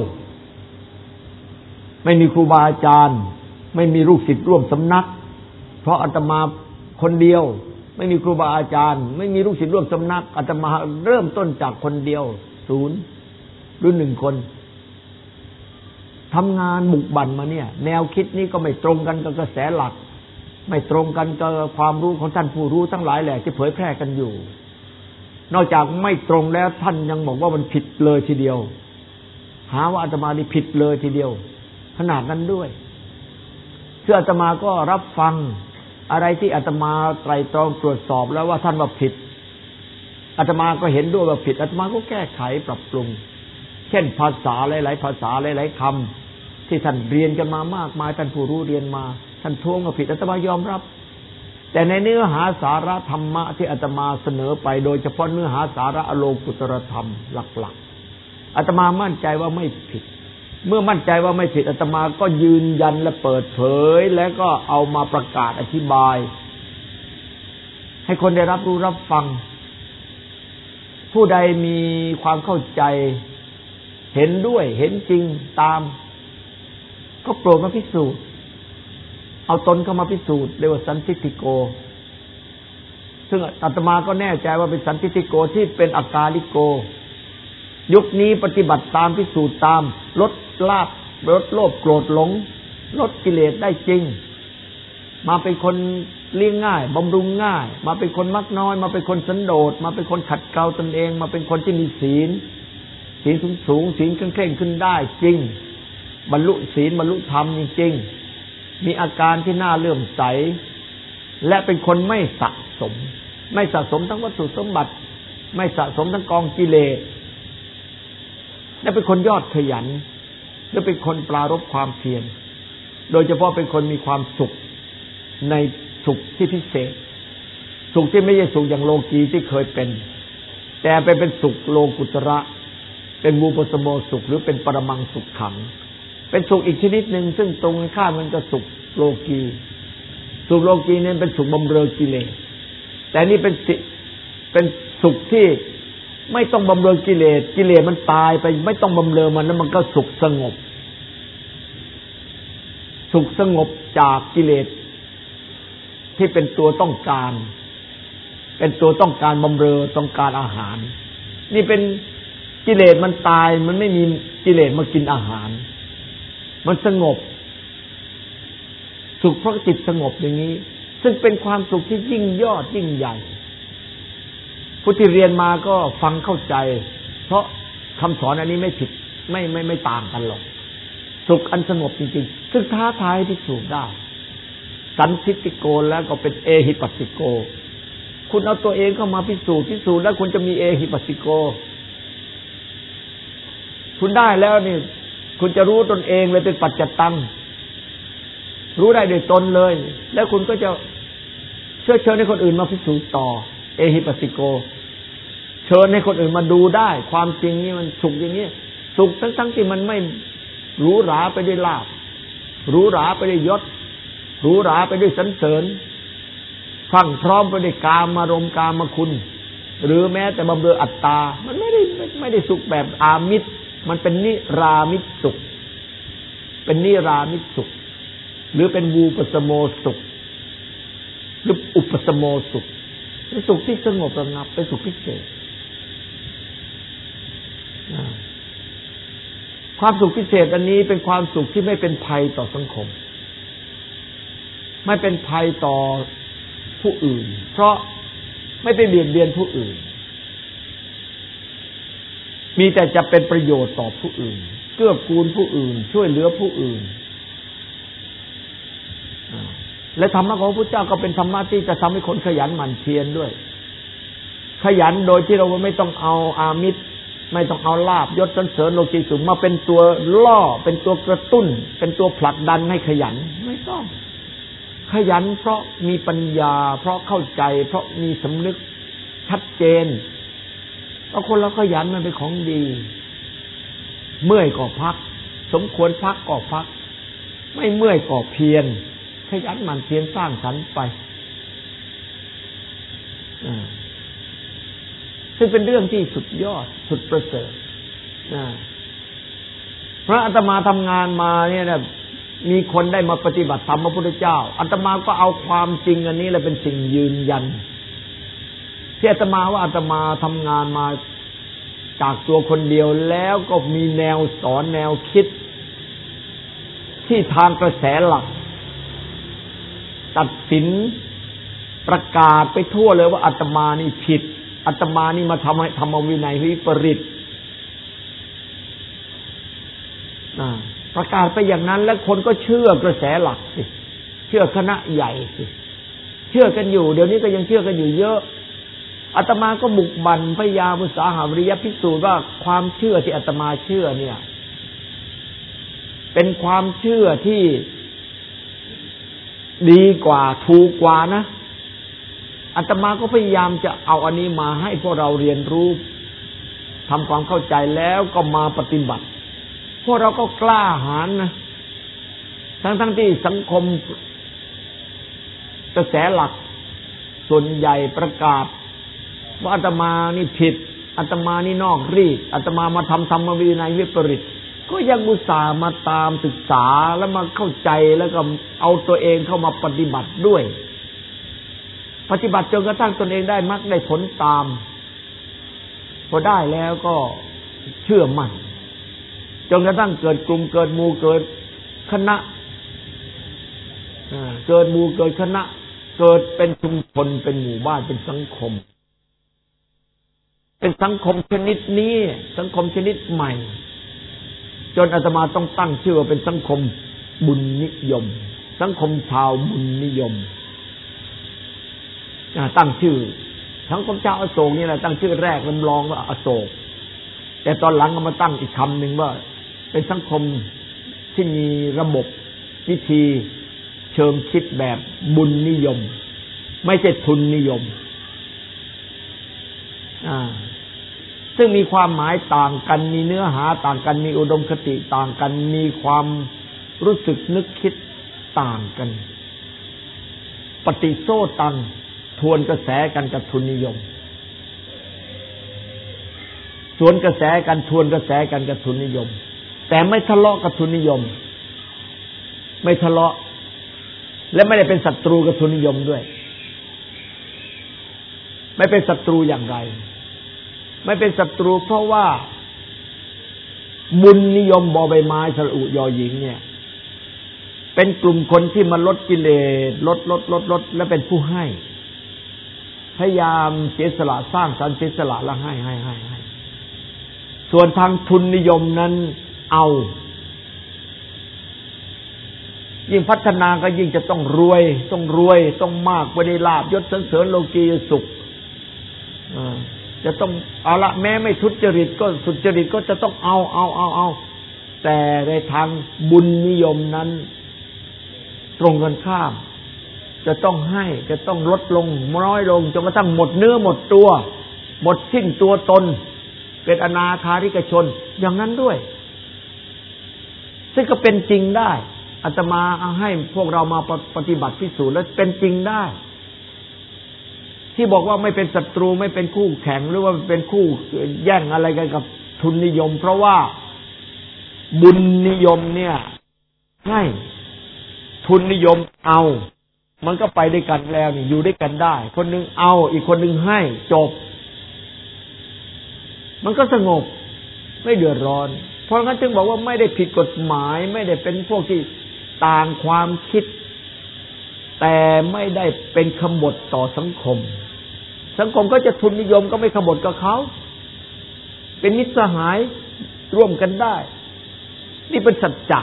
ไม่มีครูบาอาจารย์ไม่มีลูกศิษย์ร่วมสำนักเพราะอาตมาคนเดียวไม่มีครูบาอาจารย์ไม่มีลูกศิษย์ร่วมสำนักอาตมาเริ่มต้นจากคนเดียวศูนย์หรือหนึ่งคนทำงานบุกบั่นมาเนี่ยแนวคิดนี้ก็ไม่ตรงกันกับกระแสหลักไม่ตรงกันกับความรู้ของท่านผู้รู้ทั้งหลายแหละที่เผยแพร่กันอยู่นอกจากไม่ตรงแล้วท่านยังบอกว่ามันผิดเลยทีเดียวหาว่าอาตมานี่ผิดเลยทีเดียวขนาดนั้นด้วยซึ่งอาตมาก็รับฟังอะไรที่อาตมาไตร่ตรองตรวจสอบแล้วว่าท่านว่าผิดอาตมาก็เห็นด้วยว่าผิดอาตมาก็แก้ไขปรับปรุงเช่นภาษาหลายๆภาษาหลายๆคำที่ท่านเรียนกันมามากมายท่านผู้รู้เรียนมาท่านท้วงว่าผิดอาตมายอมรับแต่ในเนื้อหาสาระธรรมะที่อาตมาเสนอไปโดยเฉพาะเนื้อหาสาระอโลกุตรธรรมหลักๆอาตมามั่นใจว่าไม่ผิดเมื่อมั่นใจว่าไม่ผิดอาตมาก็ยืนยันและเปิดเผยและก็เอามาประกาศอธิบายให้คนได้รับรู้รับฟังผู้ใดมีความเข้าใจเห็นด้วยเห็นจริงตามก็โปรดมาพิสูจน์เอาตนเข้ามาพิสูจน์เรียกว่าสันทิฏฐิโกซึ่งอาตมาก็แน่ใจว่าเป็นสันทิฏฐิโกที่เป็นอากาลิโกยุคนี้ปฏิบัติตามพิสูจน์ตามลดลาภลดโลภโกรธหลงลดกิเลสได้จริงมาเป็นคนเลี้ยงง่ายบำรุงง่ายมาเป็นคนมักน้อยมาเป็นคนสันโดษมาเป็นคนขัดเกลาตนเองมาเป็นคนที่มีศีลศีลสูงๆศีลเคร่งๆขึ้นได้จริงบรรลุศีลบรรลุธรรมจริงๆมีอาการที่น่าเลื่อมใสและเป็นคนไม่สะสมไม่สะสมทั้งวัตถุสมบัติไม่สะสมทั้งกองกิเลสและเป็นคนยอดขยันและเป็นคนปรารภความเพียรโดยเฉพาะเป็นคนมีความสุขในสุขที่พิเศษสุขที่ไม่ใช่สุขอย่างโลกีที่เคยเป็นแต่เป็นเป็นสุขโลกุตระเป็นวูปสโมสุขหรือเป็นปรมังสุขขังเป็นสุขอีกชนิดหนึ่งซึ่งตรงข้ามมันกับสุขโลกีสุขโลกีเนี่ยเป็นสุขบำเรอกิเลสแต่นี่เป็นสิเป็นสุขที่ไม่ต้องบำเรอกิเลสกิเลสมันตายไปไม่ต้องบำเรอมันแล้วมันก็สุขสงบสุขสงบจากกิเลสที่เป็นตัวต้องการเป็นตัวต้องการบำเรอต้องการอาหารนี่เป็นกิเลสมันตายมันไม่มีกิเลสมากินอาหารมันสงบสุขเพราะจิตสงบอย่างนี้ซึ่งเป็นความสุขที่ยิ่งยอดยิ่งใหญ่ผู้ที่เรียนมาก็ฟังเข้าใจเพราะคำสอนอันนี้ไม่ผิดไม่ไม่ไม่ต่างกันหรอกสุขอันสงบจริงๆซึ่งท้าทายที่สุดได้สันทิฏฐิโกแล้วก็เป็นเอหิปัสสิโกคุณเอาตัวเองเข้ามาพิสูจน์พิสูจน์แล้วคุณจะมีเอหิปัสสิโกคุณได้แล้วนี่คุณจะรู้ตนเองเลยเป็นปัจจตังรู้ได้โดยตนเลยแล้วคุณก็จะเชิญเชิญให้คนอื่นมาพิสูจน์ต่อเอหิปัสสิโกเชิญให้คนอื่นมาดูได้ความจริงนี่มันสุขอย่างนี้สุขทั้งทั้งที่มันไม่หรูหราไปด้วยลาภหรูหราไปด้วยยศหรูหราไปด้วยสรรเสริญฟังพร้อมไปด้วยกามารมณ์กามคุณหรือแม้แต่บำเรออัตตามันไม่ได้ไม่ได้สุขแบบอามิตรมันเป็นนิรามิตสุขเป็นนิรามิตสุขหรือเป็นวูปสโมสุขหรืออุปสโมสุขเป็นสุขที่สงบระงับเป็นสุขพิเศษความสุขพิเศษอันนี้เป็นความสุขที่ไม่เป็นภัยต่อสังคมไม่เป็นภัยต่อผู้อื่นเพราะไม่ไปเบียดเบียนผู้อื่นมีแต่จะเป็นประโยชน์ต่อผู้อื่นเกื้อกูลผู้อื่นช่วยเหลือผู้อื่นและธรรมะของพระพุทธเจ้าก็เป็นธรรมะที่จะทำให้คนขยันหมั่นเพียรด้วยขยันโดยที่เราไม่ต้องเอาอามิตรไม่ต้องเอาลาภยศสรรเสริญโลกีสุขมาเป็นตัวล่อเป็นตัวกระตุ้นเป็นตัวผลักดันให้ขยันไม่ต้องขยันเพราะมีปัญญาเพราะเข้าใจเพราะมีสำนึกชัดเจนเพราะคนเราขยันมันเป็นของดีเมื่อยก็พักสมควรพักก็พักไม่เมื่อยก็เพียรขยันหมั่นเพียรสร้างสรรค์ไปซึ่งเป็นเรื่องที่สุดยอดสุดประเสริฐเพราะอาตมาทำงานมาเนี่ยนะมีคนได้มาปฏิบัติธรรมพระพุทธเจ้าอาตมาก็เอาความจริงอันนี้แหละเป็นสิ่งยืนยันที่อาตมาว่าอาตมาทำงานมาจากตัวคนเดียวแล้วก็มีแนวสอนแนวคิดที่ทางกระแสหลักตัดสินประกาศไปทั่วเลยว่าอาตมานี่ผิดอาตมานี่มาทำให้ธรรมวินัยวิปริตประกาศไปอย่างนั้นแล้วคนก็เชื่อกระแสหลักสิเชื่อคณะใหญ่สิเชื่อกันอยู่เดี๋ยวนี้ก็ยังเชื่อกันอยู่เยอะอาตมาก็บุกบั่นพยายามอุตสาหะวิริยะพิสูจน์ว่าความเชื่อที่อาตมาเชื่อเนี่ยเป็นความเชื่อที่ดีกว่าถูกกว่านะอาตมาก็พยายามจะเอาอันนี้มาให้พวกเราเรียนรู้ทำความเข้าใจแล้วก็มาปฏิบัติพวกเราก็กล้าหาญนะทั้งๆที่สังคมกระแสหลักส่วนใหญ่ประกาศว่าอาตมานี่ผิดอาตมานี่นอกรีดอาตมามาทำธรรมวินัยวิปริตก็ยังอุตส่าห์มาตามศึกษาแล้วมาเข้าใจแล้วก็เอาตัวเองเข้ามาปฏิบัติด้วยปฏิบัติจนกระทั่งตนเองได้มรรคได้ผลตามพอได้แล้วก็เชื่อมั่นจนกระทั่งเกิดกลุ่มเกิดหมู่เกิดคณะเกิดหมู่เกิดคณะเกิดเป็นชุมชนเป็นหมู่บ้านเป็นสังคมเป็นสังคมชนิดนี้สังคมชนิดใหม่จนอาตมาต้องตั้งชื่อว่าเป็นสังคมบุญนิยมสังคมชาวบุญนิยมตั้งชื่อสังคมชาวอโศกนี่แหละตั้งชื่อแรกมันรองว่าอโศกแต่ตอนหลังก็มาตั้งอีกคำหนึ่งว่าเป็นสังคมที่มีระบบวิธีเชิงคิดแบบบุญนิยมไม่ใช่ทุนนิยมอ่าซึ่งมีความหมายต่างกันมีเนื้อหาต่างกันมีอุดมคติต่างกันมีความรู้สึกนึกคิดต่างกันปฏิโซตังทวนกระแสกันกับทุนนิยมสวนกระแสกันทวนกระแสกันกับทุนนิยมแต่ไม่ทะเลาะกับทุนนิยมไม่ทะเลาะและไม่ได้เป็นศัตรูกับทุนนิยมด้วยไม่เป็นศัตรูอย่างไรไม่เป็นศัตรูเพราะว่าบุญนิยมบอใบไม้สระอุยอหญิงเนี่ยเป็นกลุ่มคนที่มาลดกิเลสลดลดลดลดและเป็นผู้ให้พยายามเสียสละสร้างสรรค์เสียสละแล้วให้ให้ให้ให้ส่วนทางทุนนิยมนั้นเอายิ่งพัฒนาก็ยิ่งจะต้องรวยต้องรวยต้องมากไปในลาภยศสรรเสริญโลกียสุขจะต้องเอาละแม้ไม่ทุจริตก็สุจริตก็จะต้องเอาเอาเอาเอาแต่ในทางบุญนิยมนั้นตรงกันข้ามจะต้องให้จะต้องลดลงน้อยลงจนกระทั่งหมดเนื้อหมดตัวหมดสิ้นตัวตนเป็นอนาคาริกชนอย่างนั้นด้วยซึ่งก็เป็นจริงได้อาตมาให้พวกเรามาปฏิบัติพิสูจน์แล้วเป็นจริงได้ที่บอกว่าไม่เป็นศัตรูไม่เป็นคู่แข่งหรือว่าเป็นคู่แย่งอะไรกันกับทุนนิยมเพราะว่าบุญนิยมเนี่ยให้ทุนนิยมเอามันก็ไปด้วยกันแล้วนี่อยู่ด้วยกันได้คนนึงเอาอีกคนนึงให้จบมันก็สงบไม่เดือดร้อนเพราะงั้นจึงบอกว่าไม่ได้ผิดกฎหมายไม่ได้เป็นพวกที่ต่างความคิดแต่ไม่ได้เป็นขบฏต่อสังคมสังคมก็จะทุนนิยมก็ไม่ขบฏกับเขาเป็นมิตรสหายร่วมกันได้นี่เป็นสัจจะ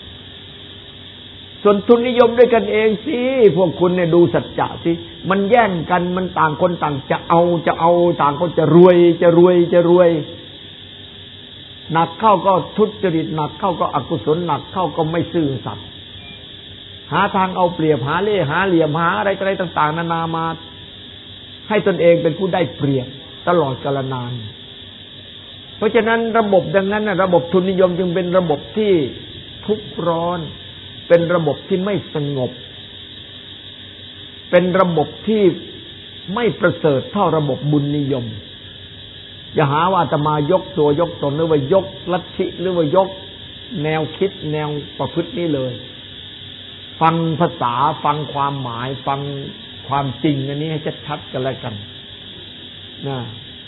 ส่วนทุนนิยมด้วยกันเองสิพวกคุณเนี่ยดูสัจจะสิมันแย่งกันมันต่างคนต่างจะเอาจะเอาต่างคนจะรวยจะรวยจะรวยหนักเข้าก็ทุจริตหนักเข้าก็อกุศลหนักเข้าก็ไม่ซื่อสัตย์หาทางเอาเปรียบหาเล่ห์หาเหลี่ยมหาอะไรอะไรต่างๆนานามาให้ตนเองเป็นผู้ได้เปรียบตลอดกาลนานเพราะฉะนั้นระบบดังนั้นนะระบบทุนนิยมจึงเป็นระบบที่ทุกข์ร้อนเป็นระบบที่ไม่สงบเป็นระบบที่ไม่ประเสริฐเท่าระบบบุญนิยมอย่าหาว่าอาตมายกตัวยกตนหรือว่ายกลัทธิหรือว่ายกแนวคิดแนวประพฤตินี้เลยฟังภาษาฟังความหมายฟังความจริงอันนี้ให้ชัดๆกันแล้วกันนะ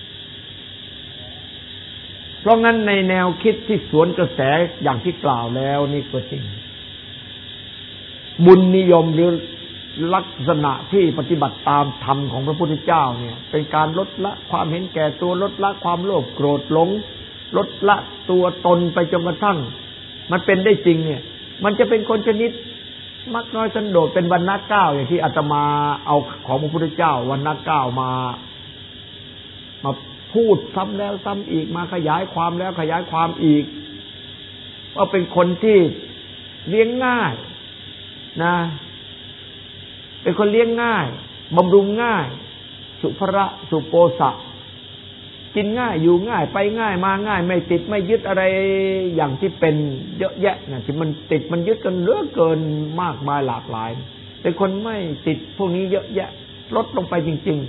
เพราะงั้นในแนวคิดที่สวนกระแสอย่างที่กล่าวแล้วนี่ก็จริงบุญนิยมหรือลักษณะที่ปฏิบัติตามธรรมของพระพุทธเจ้าเนี่ยเป็นการลดละความเห็นแก่ตัวลดละความโลภโกรธหลงลดละตัวตนไปจนกระทั่งมันเป็นได้จริงเนี่ยมันจะเป็นคนชนิดมักน้อยสันโดษเป็นวรรณะเก้าอย่างที่อาตมาเอาของพระพุทธเจ้าวรรณะเก้ามามาพูดซ้ำแล้วซ้ำอีกมาขยายความแล้วขยายความอีกว่าเป็นคนที่เลี้ยงง่ายนะเป็นคนเลี้ยงง่ายบำรุงง่ายสุภระสุโปสะกินง่ายอยู่ง่ายไปง่ายมาง่ายไม่ติดไม่ยึดอะไรอย่างที่เป็นเยอะแยะนะที่มันติดมันยึดกันเหลือเกินมากมายหลากหลายเป็นคนไม่ติดพวกนี้เยอะแยะลดลงไปจริง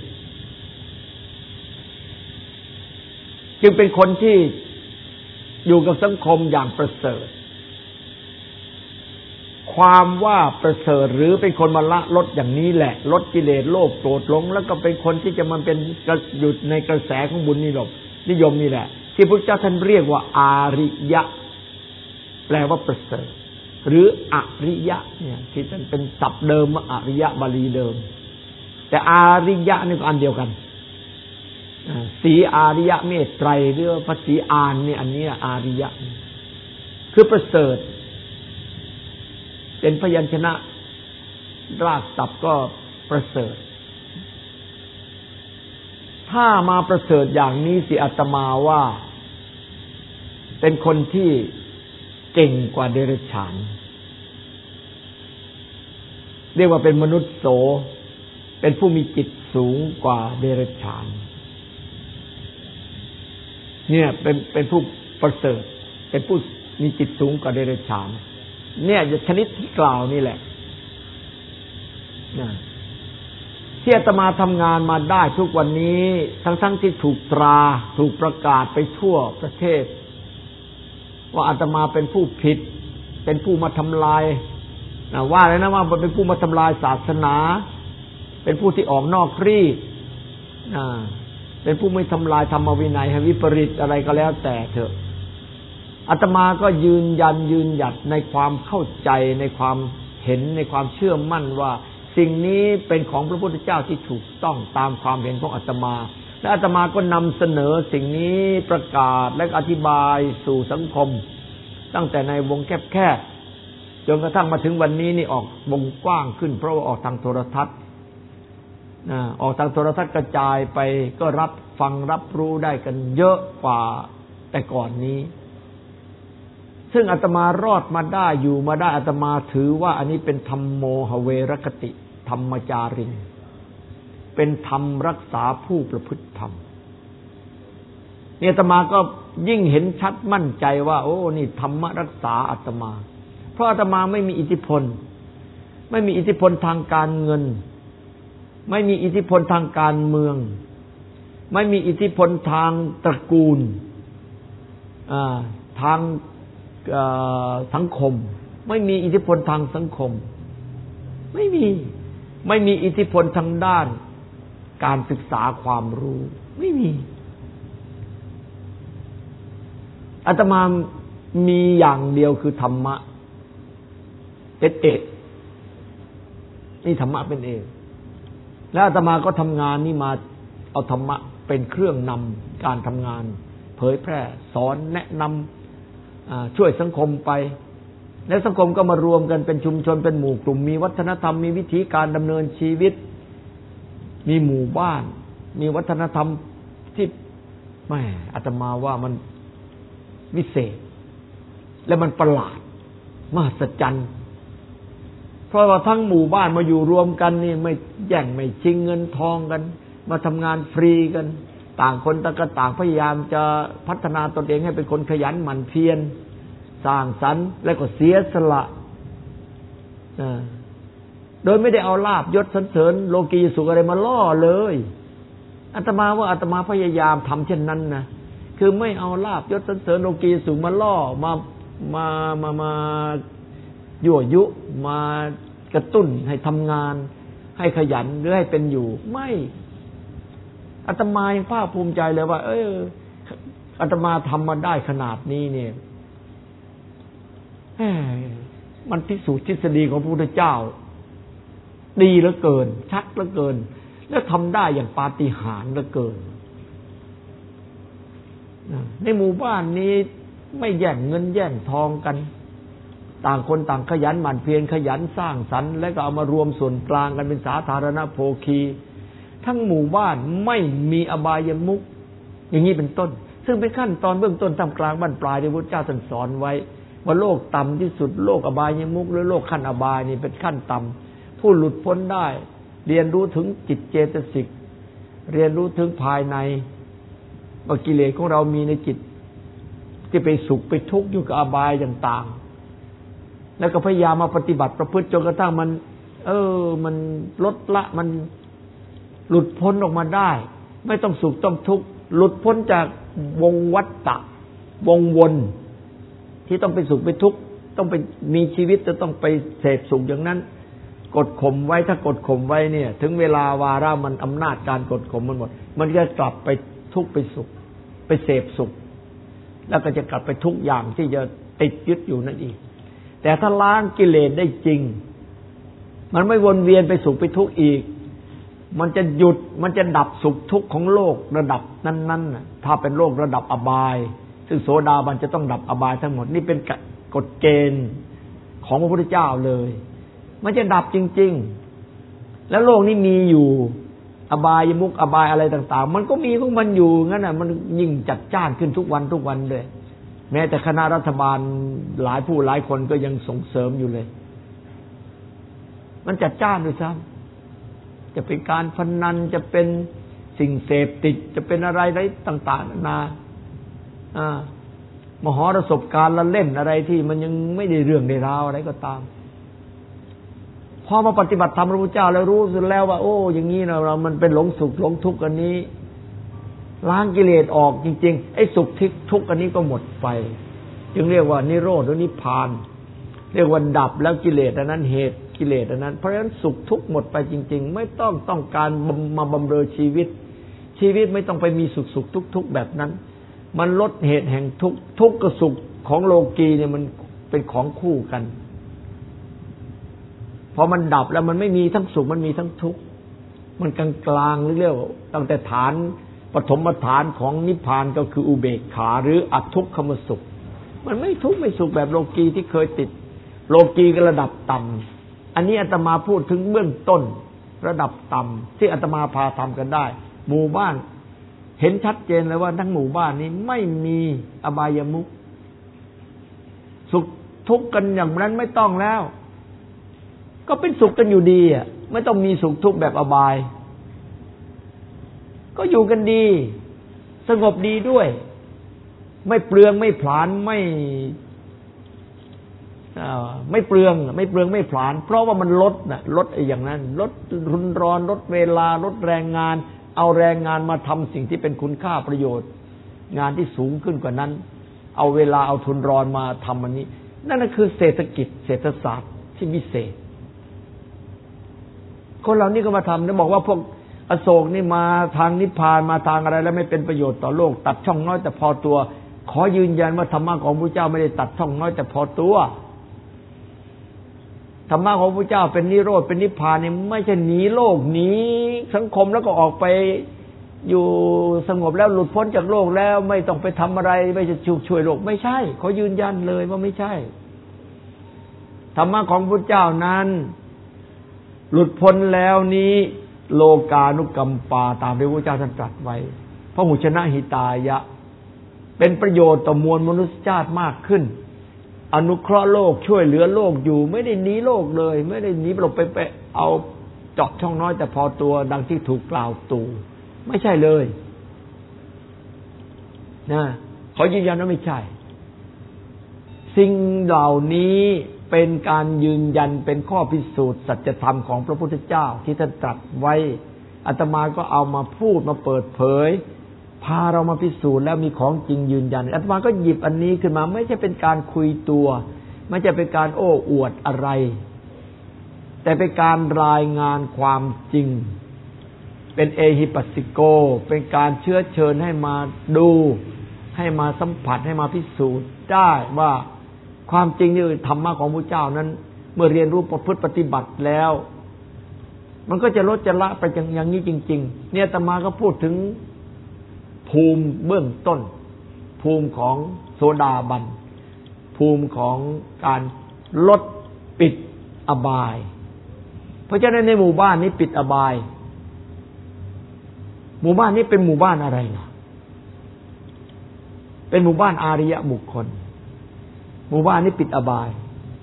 ๆจึงเป็นคนที่อยู่กับสังคมอย่างประเสริฐความว่าประเสริฐหรือเป็นคนมาละลดอย่างนี้แหละลดกิเลสโลภโกรธหลงแล้วก็เป็นคนที่จะมันเป็นหยุดในกระแสของบุญนิยมนิยมนี่แหละที่พระเจ้าท่านเรียกว่าอาริยะแปลว่าประเสริฐหรืออริยะเนี่ยที่มันเป็นศัพท์เดิมว่าอริยะบาลีเดิมแต่อาริยะนี่ก็อันเดียวกันสีอาริยะเมตไตรหรือภาษีอานนี่อันนี้อาริยะคือประเสริฐเป็นพยัญชนะรากศัพท์ก็ประเสริฐถ้ามาประเสริฐอย่างนี้สิอาตมาว่าเป็นคนที่เก่งกว่าเดรัจฉานเรียกว่าเป็นมนุษย์โสเป็นผู้มีจิตสูงกว่าเดรัจฉานเนี่ยเป็นเป็นผู้ประเสริฐเป็นผู้มีจิตสูงกว่าเดรัจฉานเนี่ยชนิดที่กล่าวนี่แหละที่อาตมาทำงานมาได้ทุกวันนี้ทั้งๆที่ถูกตราถูกประกาศไปทั่วประเทศว่าอาตมาเป็นผู้ผิดเป็นผู้มาทำลายนะว่าเลยนะว่าเป็นผู้มาทำลายศาสนาเป็นผู้ที่ออกนอกรีดนะเป็นผู้ไม่ทำลายธรรมวินัยให้วิปริตอะไรก็แล้วแต่เถอะอาตมาก็ยืนยันยืนหยัดในความเข้าใจในความเห็นในความเชื่อมั่นว่าสิ่งนี้เป็นของพระพุทธเจ้าที่ถูกต้องตามความเห็นของอาตมาและอาตมาก็นำเสนอสิ่งนี้ประกาศและอธิบายสู่สังคมตั้งแต่ในวงแคบๆจนกระทั่งมาถึงวันนี้นี่ออกวงกว้างขึ้นเพราะว่าออกทางโทรทัศน์ออกทางโทรทัศน์กระจายไปก็รับฟังรับรู้ได้กันเยอะกว่าแต่ก่อนนี้ซึ่งอาตมารอดมาได้อยู่มาได้อาตมาถือว่าอันนี้เป็นธรรมโมหเวรคติธรรมจารินเป็นธรรมรักษาผู้ประพฤติธรรมเนี่ยอาตมาก็ยิ่งเห็นชัดมั่นใจว่าโอ้นี่ธรรมรักษาอาตมาเพราะอาตมาไม่มีอิทธิพลไม่มีอิทธิพลทางการเงินไม่มีอิทธิพลทางการเมืองไม่มีอิทธิพลทางตระกูลทางสังคมไม่มีอิทธิพลทางสังคมไม่มีไม่มีอิทธิพลทางด้านการศึกษาความรู้ไม่มีอาตมามีอย่างเดียวคือธรรมะเป็นเอกนี่ธรรมะเป็นเอกแล้วอาตมาก็ทำงานนี่มาเอาธรรมะเป็นเครื่องนำการทำงานเผยแพร่สอนแนะนำช่วยสังคมไปและสังคมก็มารวมกันเป็นชุมชนเป็นหมู่กลุ่มมีวัฒนธรรมมีวิธีการดำเนินชีวิตมีหมู่บ้านมีวัฒนธรรมที่แหมอาตมาว่ามันวิเศษและมันประหลาดมหัศจรรย์เพราะว่าทั้งหมู่บ้านมาอยู่รวมกันนี่ไม่แย่งไม่ชิงเงินทองกันมาทำงานฟรีกันต่างคนต่างก็ต่างพยายามจะพัฒนาตนเองให้เป็นคนขยันหมั่นเพียรสร้างสรรค์และก็เสียสละโดยไม่ได้เอาลาภยศสรรเสริญโลกีสุขอะไรมาล่อเลยอาตมาว่าอาตมาพยายามทำเช่นนั้นนะคือไม่เอาลาภยศสรรเสริญโลกีสุขมาล่อมามามามายั่วยุมากระตุ้นให้ทำงานให้ขยันหรือให้เป็นอยู่ไม่อาตมายังภาคภูมิใจเลยว่าเอออาตมาทำมาได้ขนาดนี้เนี่ยมันพิสูจน์ทฤษฎีของพระพุทธเจ้าดีเหลือเกินชัดเหลือเกินแล้วทำได้อย่างปาฏิหาริย์เหลือเกินในหมู่บ้านนี้ไม่แย่งเงินแย่งทองกันต่างคนต่างขยันหมั่นเพียรขยันสร้างสรรค์และก็เอามารวมส่วนกลางกันเป็นสาธารณโภคีทั้งหมู่บ้านไม่มีอบายมุขอย่างนี้เป็นต้นซึ่งเป็นขั้นตอนเบื้องต้นท่ามกลางบรรปลายที่พระพุทธเจ้าท่านสอนไว้ว่าโลกต่ำที่สุดโลกอบายมุขหรือโลกขั้นอบายนี่เป็นขั้นต่ำผู้หลุดพ้นได้เรียนรู้ถึงจิตเจตสิกเรียนรู้ถึงภายในว่ากิเลสของเรามีในจิตที่ไปสุขไปทุกข์อยู่กับอบายต่างๆแล้วก็พยายามมาปฏิบัติประพฤติจนกระทั่งมันเออมันลดละมันหลุดพ้นออกมาได้ไม่ต้องสุขต้องทุกข์หลุดพ้นจากวงวัฏฏะวงวนที่ต้องไปสุขไปทุกข์ต้องไปมีชีวิตจะต้องไปเสพสุขอย่างนั้นกดข่มไว้ถ้ากดข่มไว้เนี่ยถึงเวลาวาระมันอำนาจการกดข่มมันหมดมันจะกลับไปทุกข์ไปสุขไปเสพสุขแล้วก็จะกลับไปทุกอย่างที่จะติดยึดอยู่นั่นอีกแต่ถ้าล้างกิเลสได้จริงมันไม่วนเวียนไปสุขไปทุกข์อีกมันจะหยุดมันจะดับสุขทุกข์ของโลกระดับนั้นๆน่ะถ้าเป็นโลกระดับอบายซึ่งโสดาบันจะต้องดับอบายทั้งหมดนี่เป็นกฎเกณฑ์ของพระพุทธเจ้าเลยมันจะดับจริงๆแล้วโลกนี้มีอยู่อบายมุขอบายอะไรต่างๆมันก็มีของมันอยู่งั้นน่ะมันยิ่งจัดจ้านขึ้นทุกวันทุกวันเลยแม้แต่คณะรัฐบาลหลายผู้หลายคนก็ยังส่งเสริมอยู่เลยมันจัดจ้านด้วยซ้ำจะเป็นการพนันจะเป็นสิ่งเสพติดจะเป็นอะไรอะไรต่างๆนานาอ่ามหรสพการละเล่นอะไรที่มันยังไม่ได้เรื่องได้ราวอะไรก็ตามพอมาปฏิบัติธรรมพระพุทธเจ้าแล้วรู้สึกแล้วว่าโอ้อย่างนี้นะเรามันเป็นหลงสุขหลงทุกข์อันนี้ล้างกิเลสออกจริงๆไอ้สุขทิทุกข์อันนี้ก็หมดไปจึงเรียกว่านิโรธหรือนิพพานเรียกว่าดับแล้วกิเลสอันนั้นเหตุกิเลสอันนั้นเพราะฉะนั้นสุขทุกข์หมดไปจริงๆไม่ต้องต้องการมาบำเรอชีวิตชีวิตไม่ต้องไปมีสุขสุขทุกข์ทุกข์แบบนั้นมันลดเหตุแห่งทุกข์ทุกข์กับสุขของโลกีเนี่ยมันเป็นของคู่กันพอมันดับแล้วมันไม่มีทั้งสุขมันมีทั้งทุกข์มันกลางกลางเรียกว่าตั้งแต่ฐานปฐมฐานของนิพพานก็คืออุเบกขาหรืออทุกขมสุขมันไม่ทุกข์ไม่สุขแบบโลกีที่เคยติดโลกีก็ระดับต่ำอันนี้อาตมาพูดถึงเบื้องต้นระดับต่ำที่อาตมาพาทำกันได้หมู่บ้านเห็นชัดเจนเลยว่าทั้งหมู่บ้านนี้ไม่มีอบายมุขสุขทุกข์กันอย่างนั้นไม่ต้องแล้วก็เป็นสุขกันอยู่ดีอ่ะไม่ต้องมีสุขทุกข์แบบอบายก็อยู่กันดีสงบดีด้วยไม่เปลืองไม่ผลาญไม่ไม่เปลืองไม่เปลืองไม่ผลาญเพราะว่ามันลดน่ะลดไอ้อย่างนั้นลดรุนร้อนลดเวลาลดแรงงานเอาแรงงานมาทำสิ่งที่เป็นคุณค่าประโยชน์งานที่สูงขึ้นกว่านั้นเอาเวลาเอาทุนร้อนมาทำอันนี้นั่นคือเศรษฐกิจเศรษฐศาสตร์ที่วิเศษคนเหล่านี้ก็มาทำนะบอกว่าพวกอโศกนี่มาทางนิพพานมาทางอะไรแล้วไม่เป็นประโยชน์ต่อโลกตัดช่องน้อยแต่พอตัวขอยืนยันว่าธรรมะของพระเจ้าไม่ได้ตัดช่องน้อยแต่พอตัวธรรมะของพระเจ้าเป็นนิโรธเป็นนิพพานนี่ไม่ใช่หนีโลกหนีสังคมแล้วก็ออกไปอยู่สงบแล้วหลุดพ้นจากโลกแล้วไม่ต้องไปทำอะไรไม่จะช่วยโลกไม่ใช่ขอยืนยันเลยว่าไม่ใช่ธรรมะของพระเจ้านั้นหลุดพ้นแล้วนี้โลกานุกัมปาตามที่พระเจ้าท่านตรัสไว้พหุชนะหิตายะเป็นประโยชน์ต่อมวลมนุษยชาติมากขึ้นอนุเคราะห์โลกช่วยเหลือโลกอยู่ไม่ได้หนีโลกเลยไม่ได้หนีหลบไปไปเอาเจาะช่องน้อยแต่พอตัวดังที่ถูกกล่าวตู่ไม่ใช่เลยนะขอยืนยันว่าไม่ใช่สิ่งเหล่านี้เป็นการยืนยันเป็นข้อพิสูจน์สัจธรรมของพระพุทธเจ้าที่ท่านตรัสไว้อาตมาก็เอามาพูดมาเปิดเผยพาเรามาพิสูจน์แล้วมีของจริงยืนยันอาตมาก็หยิบอันนี้ขึ้นมาไม่ใช่เป็นการคุยตัวไม่ใช่เป็นการโอ้อวดอะไรแต่เป็นการรายงานความจริงเป็นเอหิปัสสิโกเป็นการเชื้อเชิญให้มาดูให้มาสัมผัสให้มาพิสูจน์ได้ว่าความจริงนี่ธรรมะของพระเจ้านั้นเมื่อเรียนรู้ประพฤติปฏิบัติแล้วมันก็จะลดจะละไปอย่างนี้จริงๆเนี่ยอาตมาก็พูดถึงภูมิเบื้องต้นภูมิของโสดาบันภูมิของการลดปิดอบายเพราะฉะนั้นในหมู่บ้านนี้ปิดอบายหมู่บ้านนี้เป็นหมู่บ้านอะไรล่ะเป็นหมู่บ้านอาริยบุคคลหมู่บ้านนี้ปิดอบาย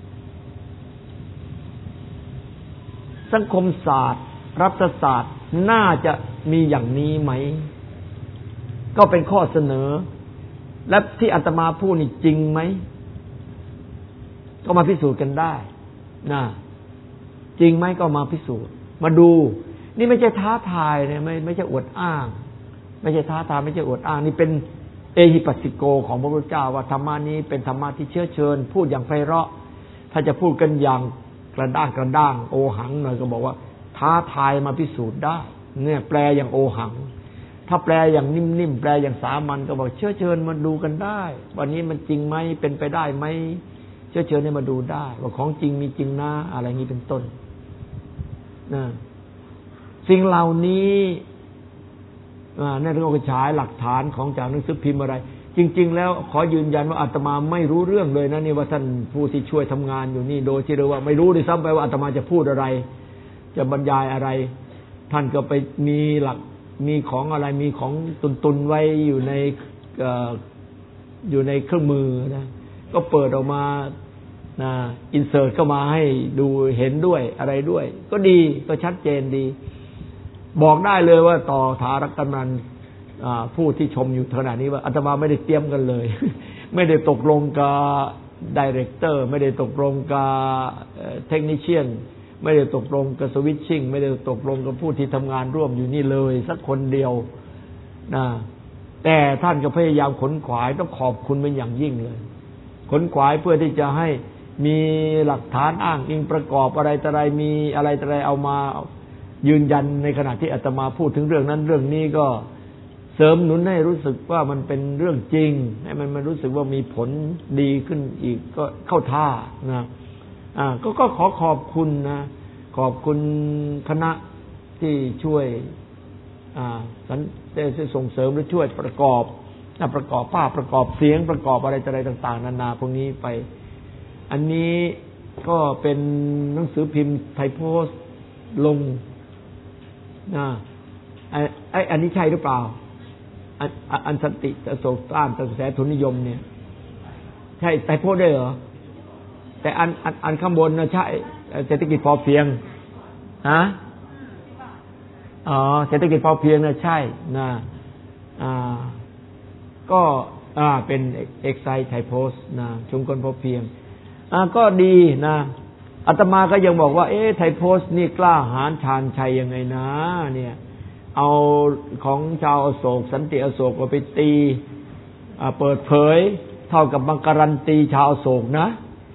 สังคมศาสตร์รัฐศาสตร์น่าจะมีอย่างนี้ไหมก็เป็นข้อเสนอและที่อาตมาพูดนี่จริงไหมก็มาพิสูจน์กันได้นะจริงไหมก็มาพิสูจน์มาดูนี่ไม่ใช่ท้าทายนะไม่ไม่ใช่อวดอ้างไม่ใช่ท้าทายไม่ใช่อวดอ้างนี่เป็นเอหิปัสสิโกของพระพุทธเจ้าว่าธรรมะนี้เป็นธรรมะที่เชื้อเชิญพูดอย่างไพเราะถ้าจะพูดกันอย่างกระด้างกระด้างโอหังหน่อยก็บอกว่าท้าทายมาพิสูจน์ได้เนี่ยแปลอย่างโอหังถ้าแปลอย่างนิ่มๆแปลอย่างสามัญก็บอกเชื้อเชิญมาดูกันได้วันนี้มันจริงไหมเป็นไปได้ไหมเชื้อเชิญให้มาดูได้ว่าของจริงมีจริงนะอะไรอย่างนี้เป็นต้นนะสิ่งเหล่านี้ในเรื่องการฉายหลักฐานของจากหนังสือพิมพ์อะไรจริงๆแล้วขอยืนยันว่าอาตมาไม่รู้เรื่องเลยนะนี่ว่าท่านผู้ที่ช่วยทำงานอยู่นี่โดยที่เรียกว่าไม่รู้ด้วยซ้ำไปว่าอาตมาจะพูดอะไรจะบรรยายอะไรท่านก็ไปมีหลักมีของอะไรมีของตุนๆไว้อยู่ในอยู่ในเครื่องมือนะก็เปิดออกมานะอินเสิร์ตเข้ามาให้ดูเห็นด้วยอะไรด้วยก็ดีก็ชัดเจนดีบอกได้เลยว่าต่อฐารักนันผู้ที่ชมอยู่ขณะนี้ว่าอาตมาไม่ได้เตรียมกันเลยไม่ได้ตกลงกับไดเรคเตอร์ไม่ได้ตกลงกับเทคนิเชียนไม่ได้ตกลงกับสวิตชิ่งไม่ได้ตกลงกับผู้ที่ทำงานร่วมอยู่นี่เลยสักคนเดียวนะแต่ท่านก็พยายามขนขวายต้องขอบคุณเป็นอย่างยิ่งเลยขนขวายเพื่อที่จะให้มีหลักฐานอ้างอิงประกอบอะไรต่ออะไรมีอะไรต่ออะไรเอามายืนยันในขณะที่อาตมาพูดถึงเรื่องนั้นเรื่องนี้ก็เสริมหนุนให้รู้สึกว่ามันเป็นเรื่องจริงให้มันมันรู้สึกว่ามีผลดีขึ้นอีกก็เข้าท่านะอ่าก็ก็ขอขอบคุณนะขอบคุณคณะที่ช่วยอ่าได้ส่งเสริมหรือช่วยประกอบประกอบภาพประกอบเสียงประกอบอะไรต่ออะไรต่างๆนานาพวกนี้ไปอันนี้ก็เป็นหนังสือพิมพ์ไทยโพสต์ลงนะไอ้ไอ้อันนี้ใช่หรือเปล่าอันอันสันติอโศกต้านกระแสทุนนิยมเนี่ยใช่ไตรโพธิ์ได้เหรอแต่อันอันอันข้างบนนะใช่เศรษฐกิจพอเพียงฮะอ๋อเศรษฐกิจพอเพียงนะใช่นะอ่าก็อ่าเป็นเอ็กไซไทโพสนะชุมชนพอเพียงอ่าก็ดีนะอาตมาก็ยังบอกว่าเอ๊ะไทโพสนี่กล้าหาญชาญชัยยังไงนะเนี่ยเอาของชาวอโศกสันติอโศกมาไปตีเปิดเผยเท่ากับบังการันตีชาวอโศกนะ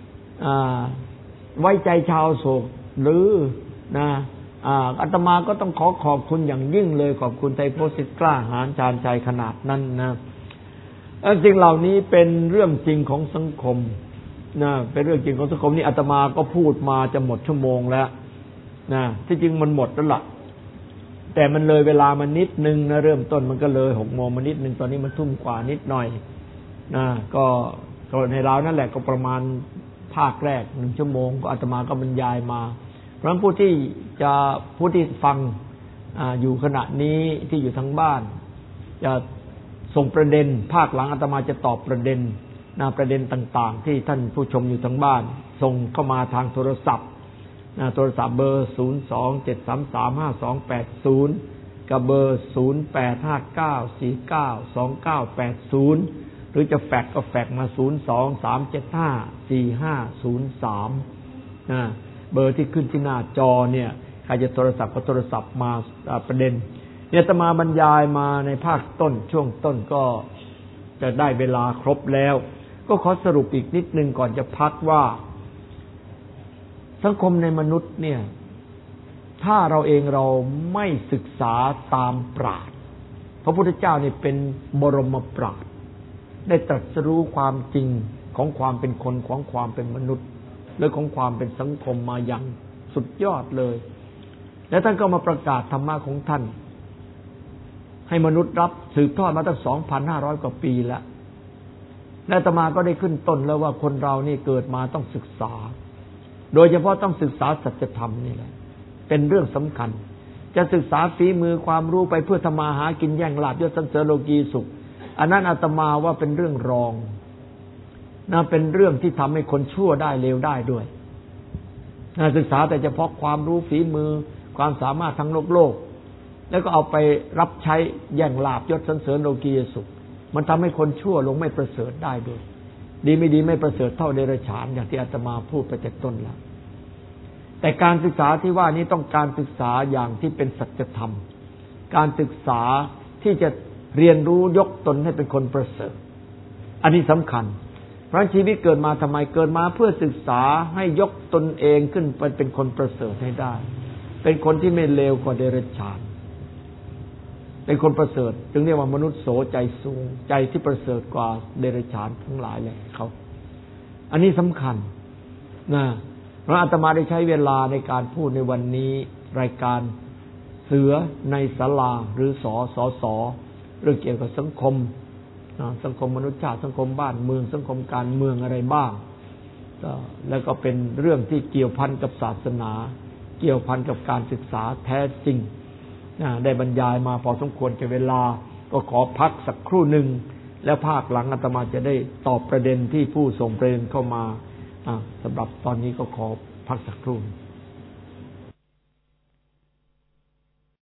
ไว้ใจชาวอโศกหรือนะอาตมาก็ต้องขอขอบคุณอย่างยิ่งเลยขอบคุณไทโพสต์กล้าหาญชาญชัยขนาดนั้นนะสิ่งเหล่านี้เป็นเรื่องจริงของสังคมนะเป็นเรื่องจริงของสังคมนี่อาตมาก็พูดมาจะหมดชั่วโมงแล้วนะที่จริงมันหมดแล้วล่ะแต่มันเลยเวลามานิดนึงนะเริ่มต้นมันก็เลยหกโมงมานิดนึงตอนนี้มันทุ่มกว่านิดหน่อยนะก็ก็ในราวนั่นแหละก็ประมาณภาคแรกหนึ่งชั่วโมงก็อาตมาก็บรรยายมาเพราะฉะนั้นผู้ที่จะผู้ที่ฟัง อ, อยู่ขณะนี้ที่อยู่ทางบ้านจะส่งประเด็นภาคหลังอาตมาจะตอบประเด็นนะประเด็นต่างๆที่ท่านผู้ชมอยู่ทางบ้านส่งเข้ามาทางโทรศัพท์นะโทรศัพท์เบอร์ศูนย์ สอง เจ็ด สาม สาม ห้า สอง แปด ศูนย์กับเบอร์ศูนย์ แปด ห้า เก้า สี่ เก้า สอง เก้า แปด ศูนย์หรือจะแฟกซ์ก็แฟกซ์มาศูนย์ สอง สาม เจ็ด ห้า สี่ ห้า ศูนย์ สามนะเบอร์ที่ขึ้นที่หน้าจอเนี่ยใครจะโทรศัพท์ก็โทรศัพท์มาประเด็นเนี่ยอาตมาบรรยายมาในภาคต้นช่วงต้นก็จะได้เวลาครบแล้วก็ขอสรุปอีกนิดนึงก่อนจะพักว่าสังคมในมนุษย์เนี่ยถ้าเราเองเราไม่ศึกษาตามปราชญ์พระพุทธเจ้านี่เป็นบรมปราชญ์ได้ตรัสรู้ความจริงของความเป็นคนของความเป็นมนุษย์และของความเป็นสังคมมาอย่างสุดยอดเลยแล้วท่านก็มาประกาศธรรมะของท่านให้มนุษย์รับสืบทอดมาตั้ง สองพันห้าร้อย กว่าปีแล้วและอาตมาก็ได้ขึ้นต้นแล้วว่าคนเรานี่เกิดมาต้องศึกษาโดยเฉพาะต้องศึกษาสัจธรรมนี่แหละเป็นเรื่องสำคัญจะศึกษาฝีมือความรู้ไปเพื่อทำมาหากินแย่งลาภยศสรรเสริญโลกีสุขอันนั้นอาตมาว่าเป็นเรื่องรองนะเป็นเรื่องที่ทำให้คนชั่วได้เลวได้ด้วยนะศึกษาแต่เฉพาะความรู้ฝีมือความสามารถทั้งโลกโลกแล้วก็เอาไปรับใช้แย่งลาภยศสรรเสริญโลกีสุขมันทำให้คนชั่วลงไม่ประเสริฐได้ด้วยดีไม่ดีไม่ประเสริฐเท่าเดรัจฉานอย่างที่อาตมาพูดไปแต่ต้นแล้วแต่การศึกษาที่ว่านี้ต้องการศึกษาอย่างที่เป็นสัจธรรมการศึกษาที่จะเรียนรู้ยกตนให้เป็นคนประเสริฐอันนี้สำคัญเพราะชีวิตเกิดมาทำไมเกิดมาเพื่อศึกษาให้ยกตนเองขึ้นไปเป็นคนประเสริฐให้ได้เป็นคนที่ไม่เลวกว่าเดรัจฉานเป็นคนประเสริฐจึงเรียกว่ามนุษย์โสใจสูงใจที่ประเสริฐกว่าเดรัจฉานทั้งหลายเลยเขาอันนี้สำคัญนะเพราะอาตมาได้ใช้เวลาในการพูดในวันนี้รายการเสือในศาลาหรือสสสเรื่องเกี่ยวกับสังคมสังคมมนุษยชาติสังคมบ้านเมืองสังคมการเมืองอะไรบ้างแล้วก็เป็นเรื่องที่เกี่ยวพันกับศาสนาเกี่ยวพันกับการศึกษาแท้จริงได้บรรยายมาพอสมควรแก่เวลาก็ขอพักสักครู่หนึ่งแล้วภาคหลังอาตมาจะได้ตอบประเด็นที่ผู้ส่งประเด็นเข้ามาสำหรับตอนนี้ก็ขอพักสักครู่